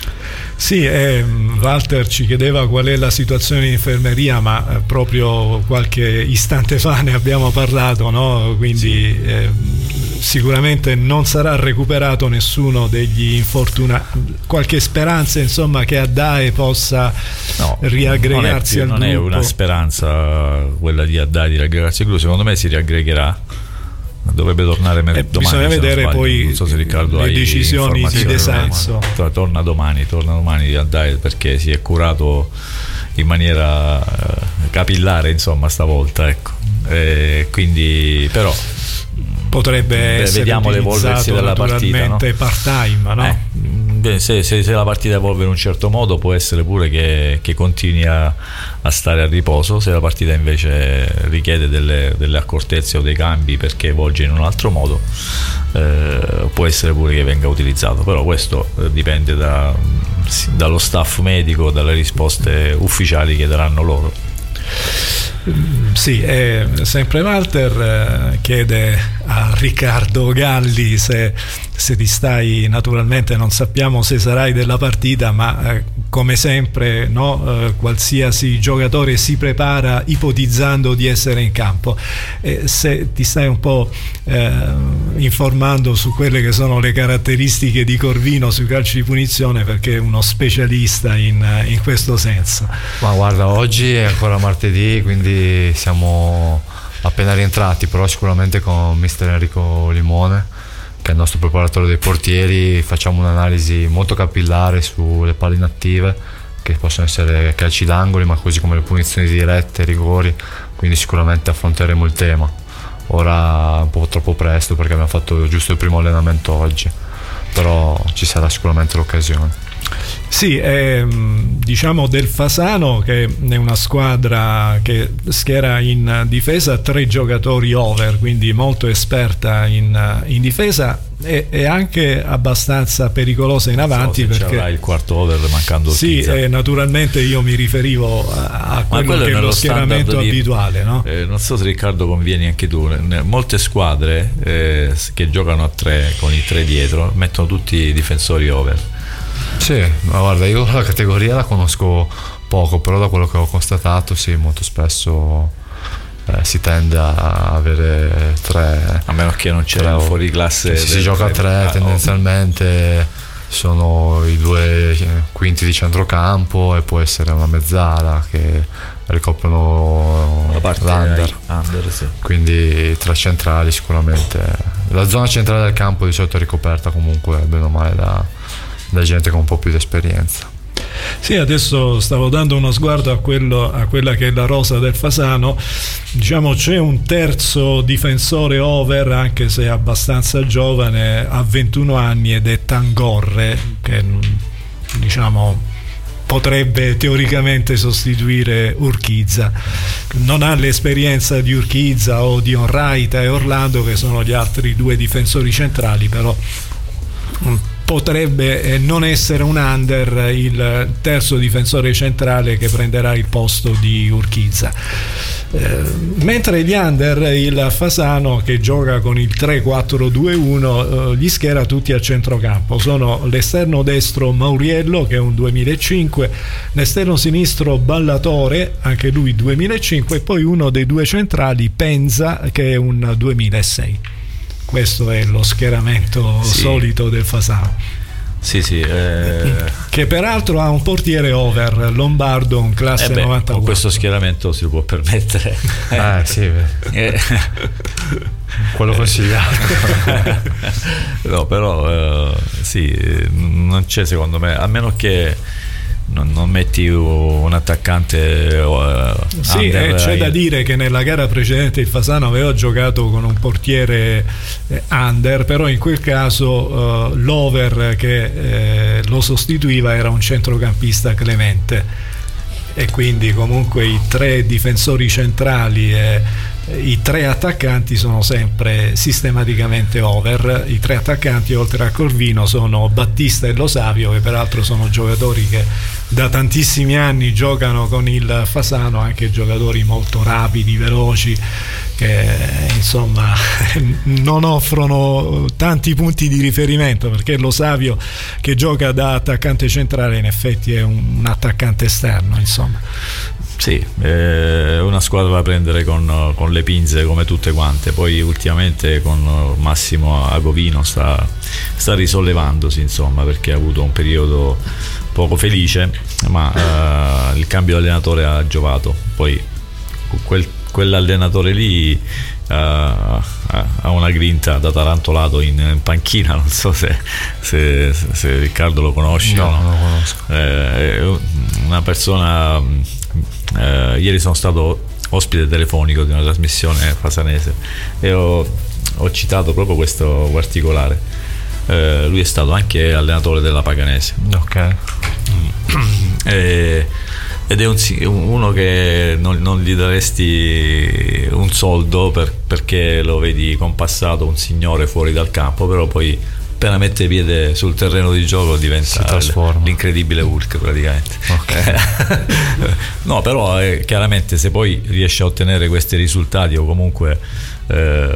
Sì, eh, Walter ci chiedeva qual è la situazione in infermeria, ma eh, proprio qualche istante fa ne abbiamo parlato, no? Quindi sì. eh, sicuramente non sarà recuperato nessuno degli infortunati. Qualche speranza, insomma, che Addae possa no, riaggregarsi non è più, al non gruppo. È una speranza quella di Addae di riaggregarsi al gruppo, secondo me si riaggregherà. Dovrebbe tornare mer- eh, domani. Bisogna vedere sbaglio. poi non so se Riccardo le decisioni di De Senso. Torna domani, torna domani Addae, perché si è curato in maniera eh, capillare, insomma, stavolta, ecco. Eh, quindi però potrebbe beh, essere vediamo l'evolversi della partita, no? part-time, no? Eh, beh, se, se, se la partita evolve in un certo modo può essere pure che, che continui a, a stare a riposo. Se la partita invece richiede delle, delle accortezze o dei cambi perché volge in un altro modo, eh, può essere pure che venga utilizzato, però questo dipende da, dallo staff medico, dalle risposte ufficiali che daranno loro. Sì, eh, sempre Walter eh, chiede a Riccardo Galli se, se ti stai, naturalmente non sappiamo se sarai della partita, ma eh, come sempre, no, eh, qualsiasi giocatore si prepara ipotizzando di essere in campo, eh, se ti stai un po' eh, informando su quelle che sono le caratteristiche di Corvino sui calci di punizione, perché è uno specialista in, in questo senso. Ma guarda, oggi è ancora martedì, quindi siamo appena rientrati, però sicuramente con mister Enrico Limone, che è il nostro preparatore dei portieri, facciamo un'analisi molto capillare sulle palle inattive, che possono essere calci d'angoli, ma così come le punizioni dirette, rigori, quindi sicuramente affronteremo il tema. Ora è un po' troppo presto perché abbiamo fatto giusto il primo allenamento oggi, però ci sarà sicuramente l'occasione. Sì, eh, diciamo del Fasano, che è una squadra che schiera in difesa tre giocatori over, quindi molto esperta in, in difesa e, e anche abbastanza pericolosa in avanti, so, perché il quarto over mancando sì, eh, naturalmente io mi riferivo a, a quello che è lo schieramento di, abituale, no? Eh, non so se Riccardo convieni anche tu, molte squadre eh, che giocano a tre con i tre dietro mettono tutti i difensori over. Sì, ma guarda, io la categoria la conosco poco, però da quello che ho constatato, sì, molto spesso eh, si tende a avere tre, a meno che non c'è un fuori classe. Si, si gioca a tre, ah, tendenzialmente sono i due quinti di centrocampo e può essere una mezzala che ricoprono la parte l'under, under, sì. Quindi tre centrali sicuramente. La zona centrale del campo di solito è ricoperta comunque bene o male da da gente con un po' più di esperienza. Sì, adesso stavo dando uno sguardo a, quello, a quella che è la rosa del Fasano. Diciamo c'è un terzo difensore over, anche se abbastanza giovane, ha ventuno anni, ed è Tangorre, che diciamo potrebbe teoricamente sostituire Urquiza. Non ha l'esperienza di Urquiza o di Onraita e Orlando, che sono gli altri due difensori centrali, però potrebbe non essere un under il terzo difensore centrale che prenderà il posto di Urquiza. Eh, mentre gli under, il Fasano, che gioca con il tre quattro due uno, eh, gli schiera tutti a centrocampo. Sono l'esterno destro Mauriello, che è un duemilacinque, l'esterno sinistro Ballatore, anche lui duemilacinque, e poi uno dei due centrali Penza, che è un duemilasei. Questo è lo schieramento sì. solito del Fasano. Sì, sì, eh... che peraltro ha un portiere over, Lombardo, un classe eh beh, novantaquattro. Con questo schieramento si può permettere. Ah, sì, eh. quello consigliato. No, però eh, sì, non c'è, secondo me, a meno che Non, non metti un attaccante uh, sì, eh, c'è da dire che nella gara precedente il Fasano aveva giocato con un portiere eh, under, però in quel caso uh, l'over che eh, lo sostituiva era un centrocampista Clemente, e quindi comunque i tre difensori centrali e i tre attaccanti sono sempre sistematicamente over. I tre attaccanti, oltre a Corvino, sono Battista e Lo Savio, che peraltro sono giocatori che da tantissimi anni giocano con il Fasano, anche giocatori molto rapidi, veloci, che insomma non offrono tanti punti di riferimento, perché Lo Savio, che gioca da attaccante centrale, in effetti è un attaccante esterno, insomma. Sì, è una squadra da prendere con, con le pinze, come tutte quante. Poi ultimamente con Massimo Agovino sta, sta risollevandosi, insomma, perché ha avuto un periodo poco felice, ma eh, il cambio di allenatore ha giovato. Poi quel, quell'allenatore lì eh, ha una grinta da tarantolato in, in panchina. Non so se, se, se Riccardo lo conosci. No, non lo conosco. È una persona. Eh, ieri sono stato ospite telefonico di una trasmissione fasanese e ho, ho citato proprio questo particolare. Eh, lui è stato anche allenatore della Paganese. Ok. E, ed è un, uno che non, non gli daresti un soldo per, perché lo vedi compassato, un signore fuori dal campo, però poi appena mette piede sul terreno di gioco diventa l'incredibile Hulk praticamente. Okay. No, però eh, chiaramente se poi riesce a ottenere questi risultati, o comunque eh,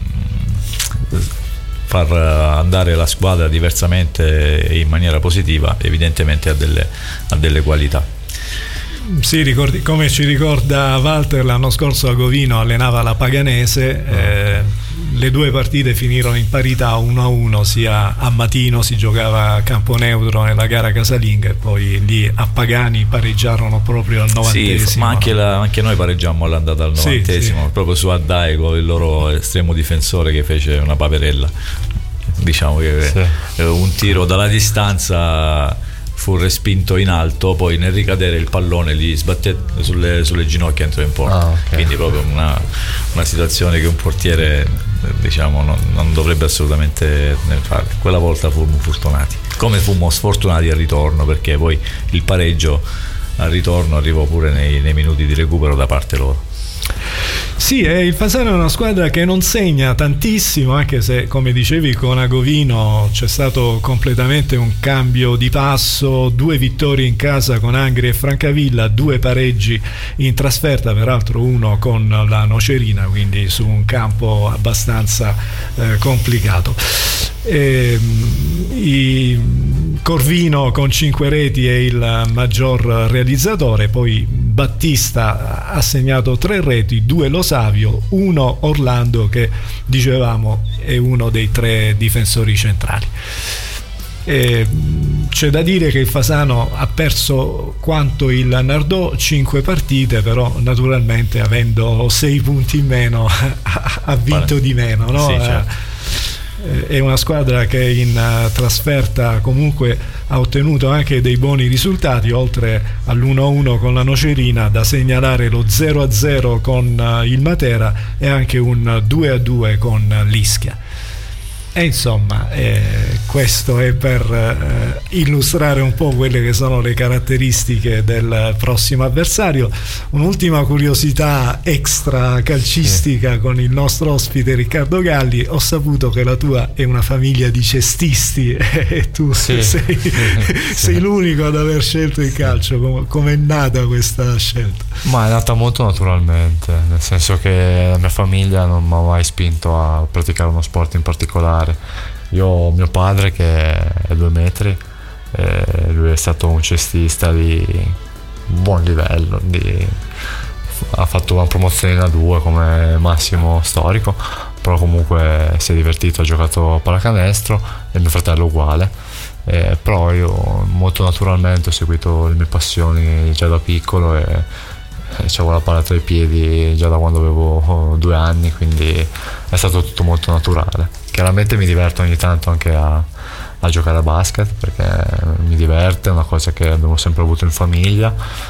far andare la squadra diversamente e in maniera positiva, evidentemente ha delle, ha delle qualità. Sì, ricordi, come ci ricorda Walter, l'anno scorso Agovino allenava la Paganese, eh, le due partite finirono in parità uno a uno, sia a Matino si giocava a campo neutro nella gara casalinga, e poi lì a Pagani pareggiarono proprio al novantesimo. Sì, ma anche, la, anche noi pareggiammo all'andata al novantesimo, sì, sì. proprio su Addaico, il loro estremo difensore, che fece una paperella, diciamo che sì. un tiro dalla distanza fu respinto in alto, poi nel ricadere il pallone gli sbatté sulle, sulle ginocchia e entrò in porta. Ah, okay. Quindi proprio una, una situazione che un portiere, diciamo, non, non dovrebbe assolutamente fare. Quella volta fummo fortunati, come fummo sfortunati al ritorno, perché poi il pareggio al ritorno arrivò pure nei, nei minuti di recupero da parte loro. Sì, eh, il Fasano è una squadra che non segna tantissimo, anche se, come dicevi, con Agovino c'è stato completamente un cambio di passo, due vittorie in casa con Angri e Francavilla, due pareggi in trasferta, peraltro uno con la Nocerina, quindi su un campo abbastanza eh, complicato. E, i, Corvino con cinque reti è il maggior realizzatore, poi Battista ha segnato tre reti, due Lo Savio, uno Orlando, che dicevamo è uno dei tre difensori centrali. E c'è da dire che il Fasano ha perso quanto il Nardò, cinque partite, però naturalmente avendo sei punti in meno ha vinto di meno, no? Sì, certo. è una squadra che in trasferta comunque ha ottenuto anche dei buoni risultati, oltre all'uno a uno con la Nocerina, da segnalare lo zero a zero con il Matera e anche un due a due con l'Ischia. E insomma, eh, questo è per eh, illustrare un po' quelle che sono le caratteristiche del prossimo avversario. Un'ultima curiosità extra calcistica sì. Con il nostro ospite Riccardo Galli: ho saputo che la tua è una famiglia di cestisti e tu sì. sei, sì. sei l'unico ad aver scelto il calcio. Come è nata questa scelta? Ma è nata molto naturalmente, nel senso che la mia famiglia non mi ha mai spinto a praticare uno sport in particolare. Io ho mio padre che è due metri, e lui è stato un cestista di buon livello, di, ha fatto una promozione in A due come massimo storico, però comunque si è divertito, ha giocato a pallacanestro, e mio fratello uguale. Eh, però io molto naturalmente ho seguito le mie passioni già da piccolo e avevo la palla tra i piedi già da quando avevo due anni, quindi è stato tutto molto naturale. Chiaramente mi diverto ogni tanto anche a, a giocare a basket, perché mi diverte, è una cosa che abbiamo sempre avuto in famiglia,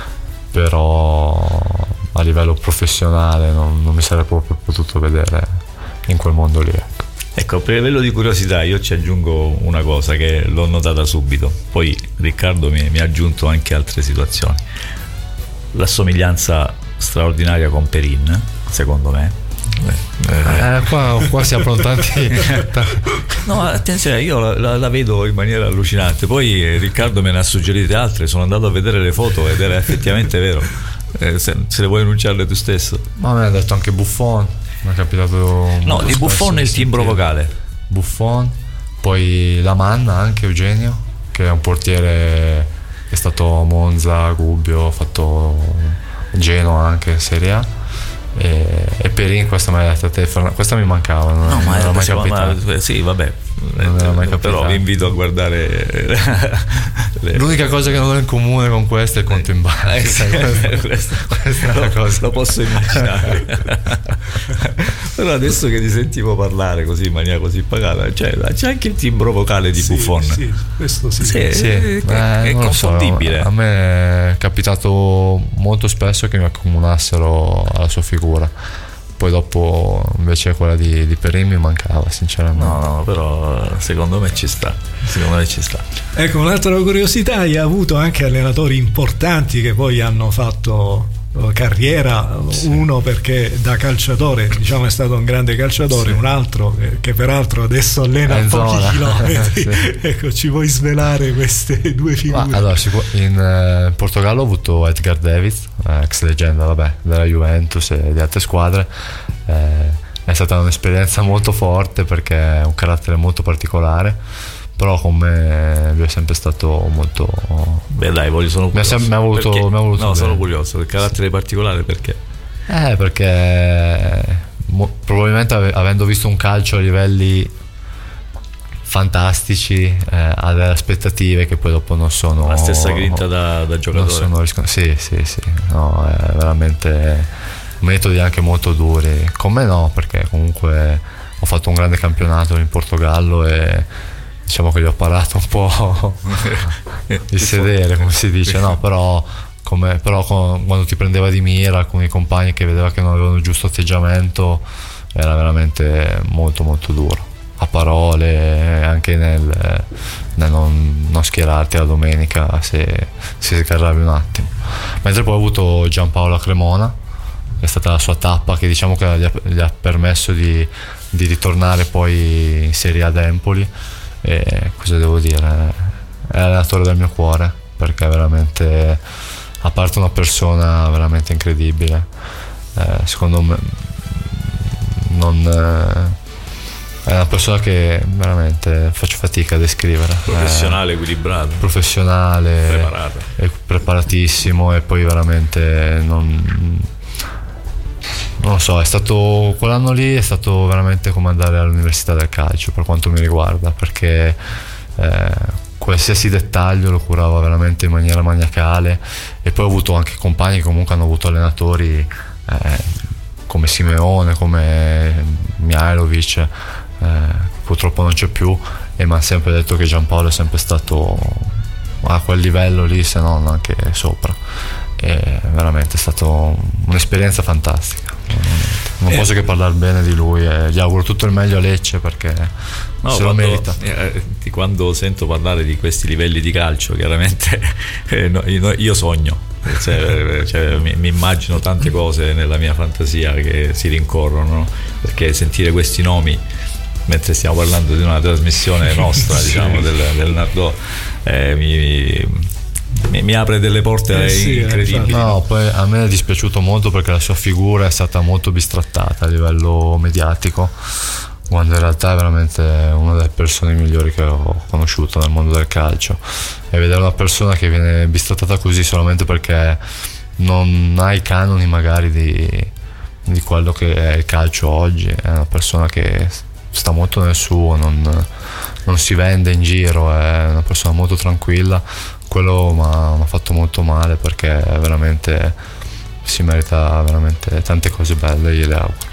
però a livello professionale non, non mi sarei proprio potuto vedere in quel mondo lì. Ecco, per livello di curiosità io ci aggiungo una cosa che l'ho notata subito, poi Riccardo mi, mi ha aggiunto anche altre situazioni. La somiglianza straordinaria con Perin, secondo me. Eh, qua, qua si aprono tanti. No, attenzione, io la, la, la vedo in maniera allucinante. Poi Riccardo me ne ha suggerite altre, sono andato a vedere le foto ed era effettivamente vero. Eh, se, se le vuoi enunciarle tu stesso. Ma me l'ha detto anche Buffon, mi è capitato. No, di Buffon è il timbro vocale. Buffon, poi la Manna anche Eugenio, che è un portiere che è stato a Monza, Gubbio, ha fatto Genoa anche in Serie A. E, e Perin, questa mi, questa mi mancava, non, no, ma non era mai capitato. Ma, sì, vabbè, non era mai però vi invito a guardare le... L'unica cosa che non ho in comune con questa è il conto in banca. Eh, sì, questa, questa è una cosa, lo posso immaginare. Però adesso che ti sentivo parlare così in maniera così pagata, cioè, c'è anche il timbro vocale di sì, Buffon. Sì, questo sì, sì, sì. È, Beh, è confondibile. So, a me è capitato molto spesso che mi accomunassero alla sua figura. Poi dopo invece quella di, di Perin mi mancava sinceramente. No, no, però secondo me ci sta. Secondo me ci sta. Ecco, un'altra curiosità: hai avuto anche allenatori importanti che poi hanno fatto carriera, sì. Uno perché da calciatore, diciamo, è stato un grande calciatore, sì. Un altro che, che peraltro adesso allena in pochi zona. chilometri. Sì. Ecco, ci vuoi svelare queste due figure? Ma, allora, in eh, Portogallo ho avuto Edgar Davids, ex leggenda vabbè, della Juventus e di altre squadre. Eh, è stata un'esperienza molto forte perché è un carattere molto particolare, però con me lui è sempre stato molto. Beh dai, voglio, sono curioso. Mi ha voluto, mi ha voluto no, bene. Sono curioso, il carattere particolare perché? Eh, perché mo, probabilmente ave, avendo visto un calcio a livelli fantastici, eh, ha delle aspettative che poi dopo non sono la stessa grinta da, da giocatore. Non sono, sì, sì, sì, no, è veramente metodi anche molto duri. Con me no, perché comunque ho fatto un grande campionato in Portogallo e diciamo che gli ho parlato un po' di sedere, come si dice, no, però, come, però con, quando ti prendeva di mira alcuni compagni che vedeva che non avevano il giusto atteggiamento, era veramente molto molto duro a parole, anche nel, nel non, non schierarti la domenica se, se sgarravi un attimo. Mentre poi ho avuto Giampaolo a Cremona, che è stata la sua tappa che diciamo che gli ha, gli ha permesso di, di ritornare poi in Serie A ad Empoli. E cosa devo dire, è l'allenatore del mio cuore, perché veramente, a parte una persona veramente incredibile, eh, secondo me non eh, è una persona che veramente faccio fatica a descrivere. Professionale, eh, equilibrato, professionale, preparato, è preparatissimo, e poi veramente non non lo so, è stato quell'anno lì è stato veramente come andare all'università del calcio per quanto mi riguarda, perché eh, qualsiasi dettaglio lo curava veramente in maniera maniacale. E poi ho avuto anche compagni che comunque hanno avuto allenatori eh, come Simeone, come Mihajlovic, eh, purtroppo non c'è più, e mi ha sempre detto che Giampaolo è sempre stato a quel livello lì, se non anche sopra. E veramente è stata un'esperienza fantastica, non posso eh. che parlare bene di lui, e gli auguro tutto il meglio a Lecce, perché no, se quando, lo merita. Eh, quando sento parlare di questi livelli di calcio, chiaramente eh, no, io, io sogno, cioè, cioè, mi, mi immagino tante cose nella mia fantasia che si rincorrono, no? Perché sentire questi nomi mentre stiamo parlando di una trasmissione nostra, sì, diciamo, del, del Nardò, eh, mi Mi, mi apre delle porte eh sì, incredibili. No, poi a me è dispiaciuto molto perché la sua figura è stata molto bistrattata a livello mediatico, quando in realtà è veramente una delle persone migliori che ho conosciuto nel mondo del calcio, e vedere una persona che viene bistrattata così solamente perché non ha i canoni magari di, di quello che è il calcio oggi, è una persona che sta molto nel suo, non, non si vende in giro, è una persona molto tranquilla. Quello mi ha fatto molto male, perché veramente si merita veramente tante cose belle, gliele auguro.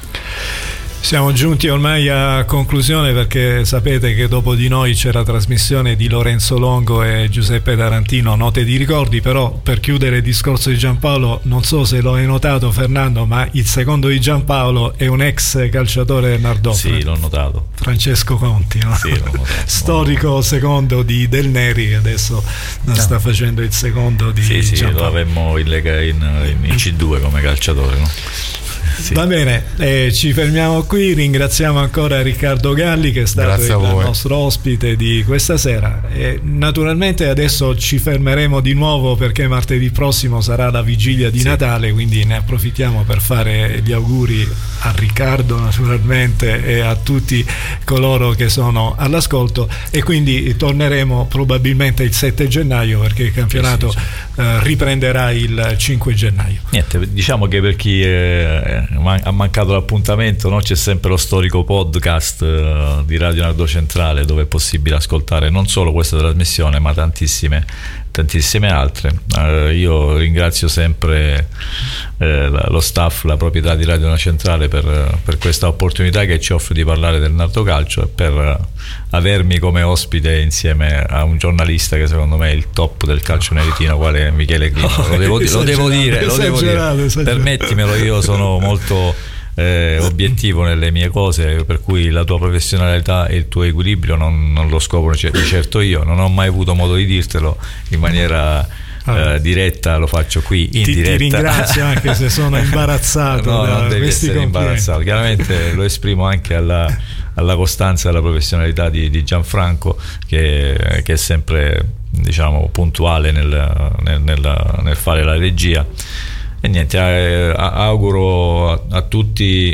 Siamo giunti ormai a conclusione, perché sapete che dopo di noi c'è la trasmissione di Lorenzo Longo e Giuseppe Tarantino, Note di ricordi. Però per chiudere il discorso di Giampaolo, non so se lo hai notato Fernando, ma il secondo di Giampaolo è un ex calciatore del Nardò. Sì, l'ho notato. Francesco Conti, no? Sì, l'ho notato. Storico secondo di Del Neri, adesso no. sta facendo il secondo di sì, sì, Giampaolo. Lo avemmo in, Lega, in, in C due come calciatore, no? Sì. Va bene, eh, ci fermiamo qui. Ringraziamo ancora Riccardo Galli, che è stato il nostro ospite di questa sera, e naturalmente adesso ci fermeremo di nuovo perché martedì prossimo sarà la vigilia di sì. Natale, quindi ne approfittiamo per fare gli auguri a Riccardo naturalmente e a tutti coloro che sono all'ascolto, e quindi torneremo probabilmente il sette gennaio, perché il campionato sì, sì, sì. Eh, riprenderà il cinque gennaio. Niente, diciamo che per chi eh, ha mancato l'appuntamento, no? C'è sempre lo storico podcast uh, di Radio Nardò Centrale, dove è possibile ascoltare non solo questa trasmissione ma tantissime tantissime altre. Uh, io ringrazio sempre eh, lo staff, la proprietà di Radio Centrale per, per questa opportunità che ci offre di parlare del Nardò Calcio, e per uh, avermi come ospite insieme a un giornalista che secondo me è il top del calcio neretino, quale è Michele Grino. Lo devo, lo devo dire, lo devo dire. Permettimelo, io sono molto eh, obiettivo nelle mie cose, per cui la tua professionalità e il tuo equilibrio non, non lo scopro di certo io, non ho mai avuto modo di dirtelo in maniera ah. eh, diretta, lo faccio qui in ti, diretta. Ti ringrazio anche se sono imbarazzato. No, da non devi essere complimenti. imbarazzato, chiaramente lo esprimo anche alla, alla costanza e alla professionalità di, di Gianfranco, che, che è sempre, diciamo, puntuale nel, nel, nel, nel fare la regia. E niente, eh, auguro a, a tutti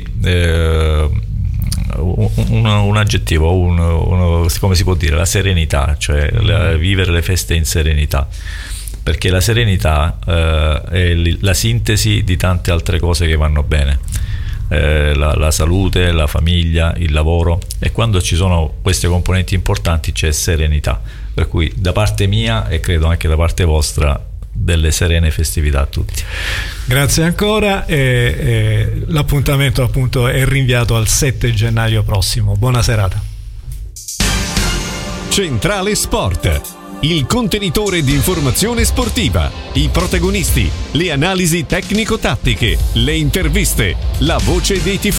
eh, un, un, un aggettivo, un, un, come si può dire, la serenità, cioè la, vivere le feste in serenità, perché la serenità eh, è la sintesi di tante altre cose che vanno bene, eh, la, la salute, la famiglia, il lavoro, e quando ci sono queste componenti importanti c'è serenità, per cui da parte mia e credo anche da parte vostra delle serene festività a tutti. Grazie ancora, e, e l'appuntamento appunto è rinviato al sette gennaio prossimo. Buona serata. Centrale Sport, il contenitore di informazione sportiva, i protagonisti, le analisi tecnico-tattiche, le interviste, la voce dei tifosi.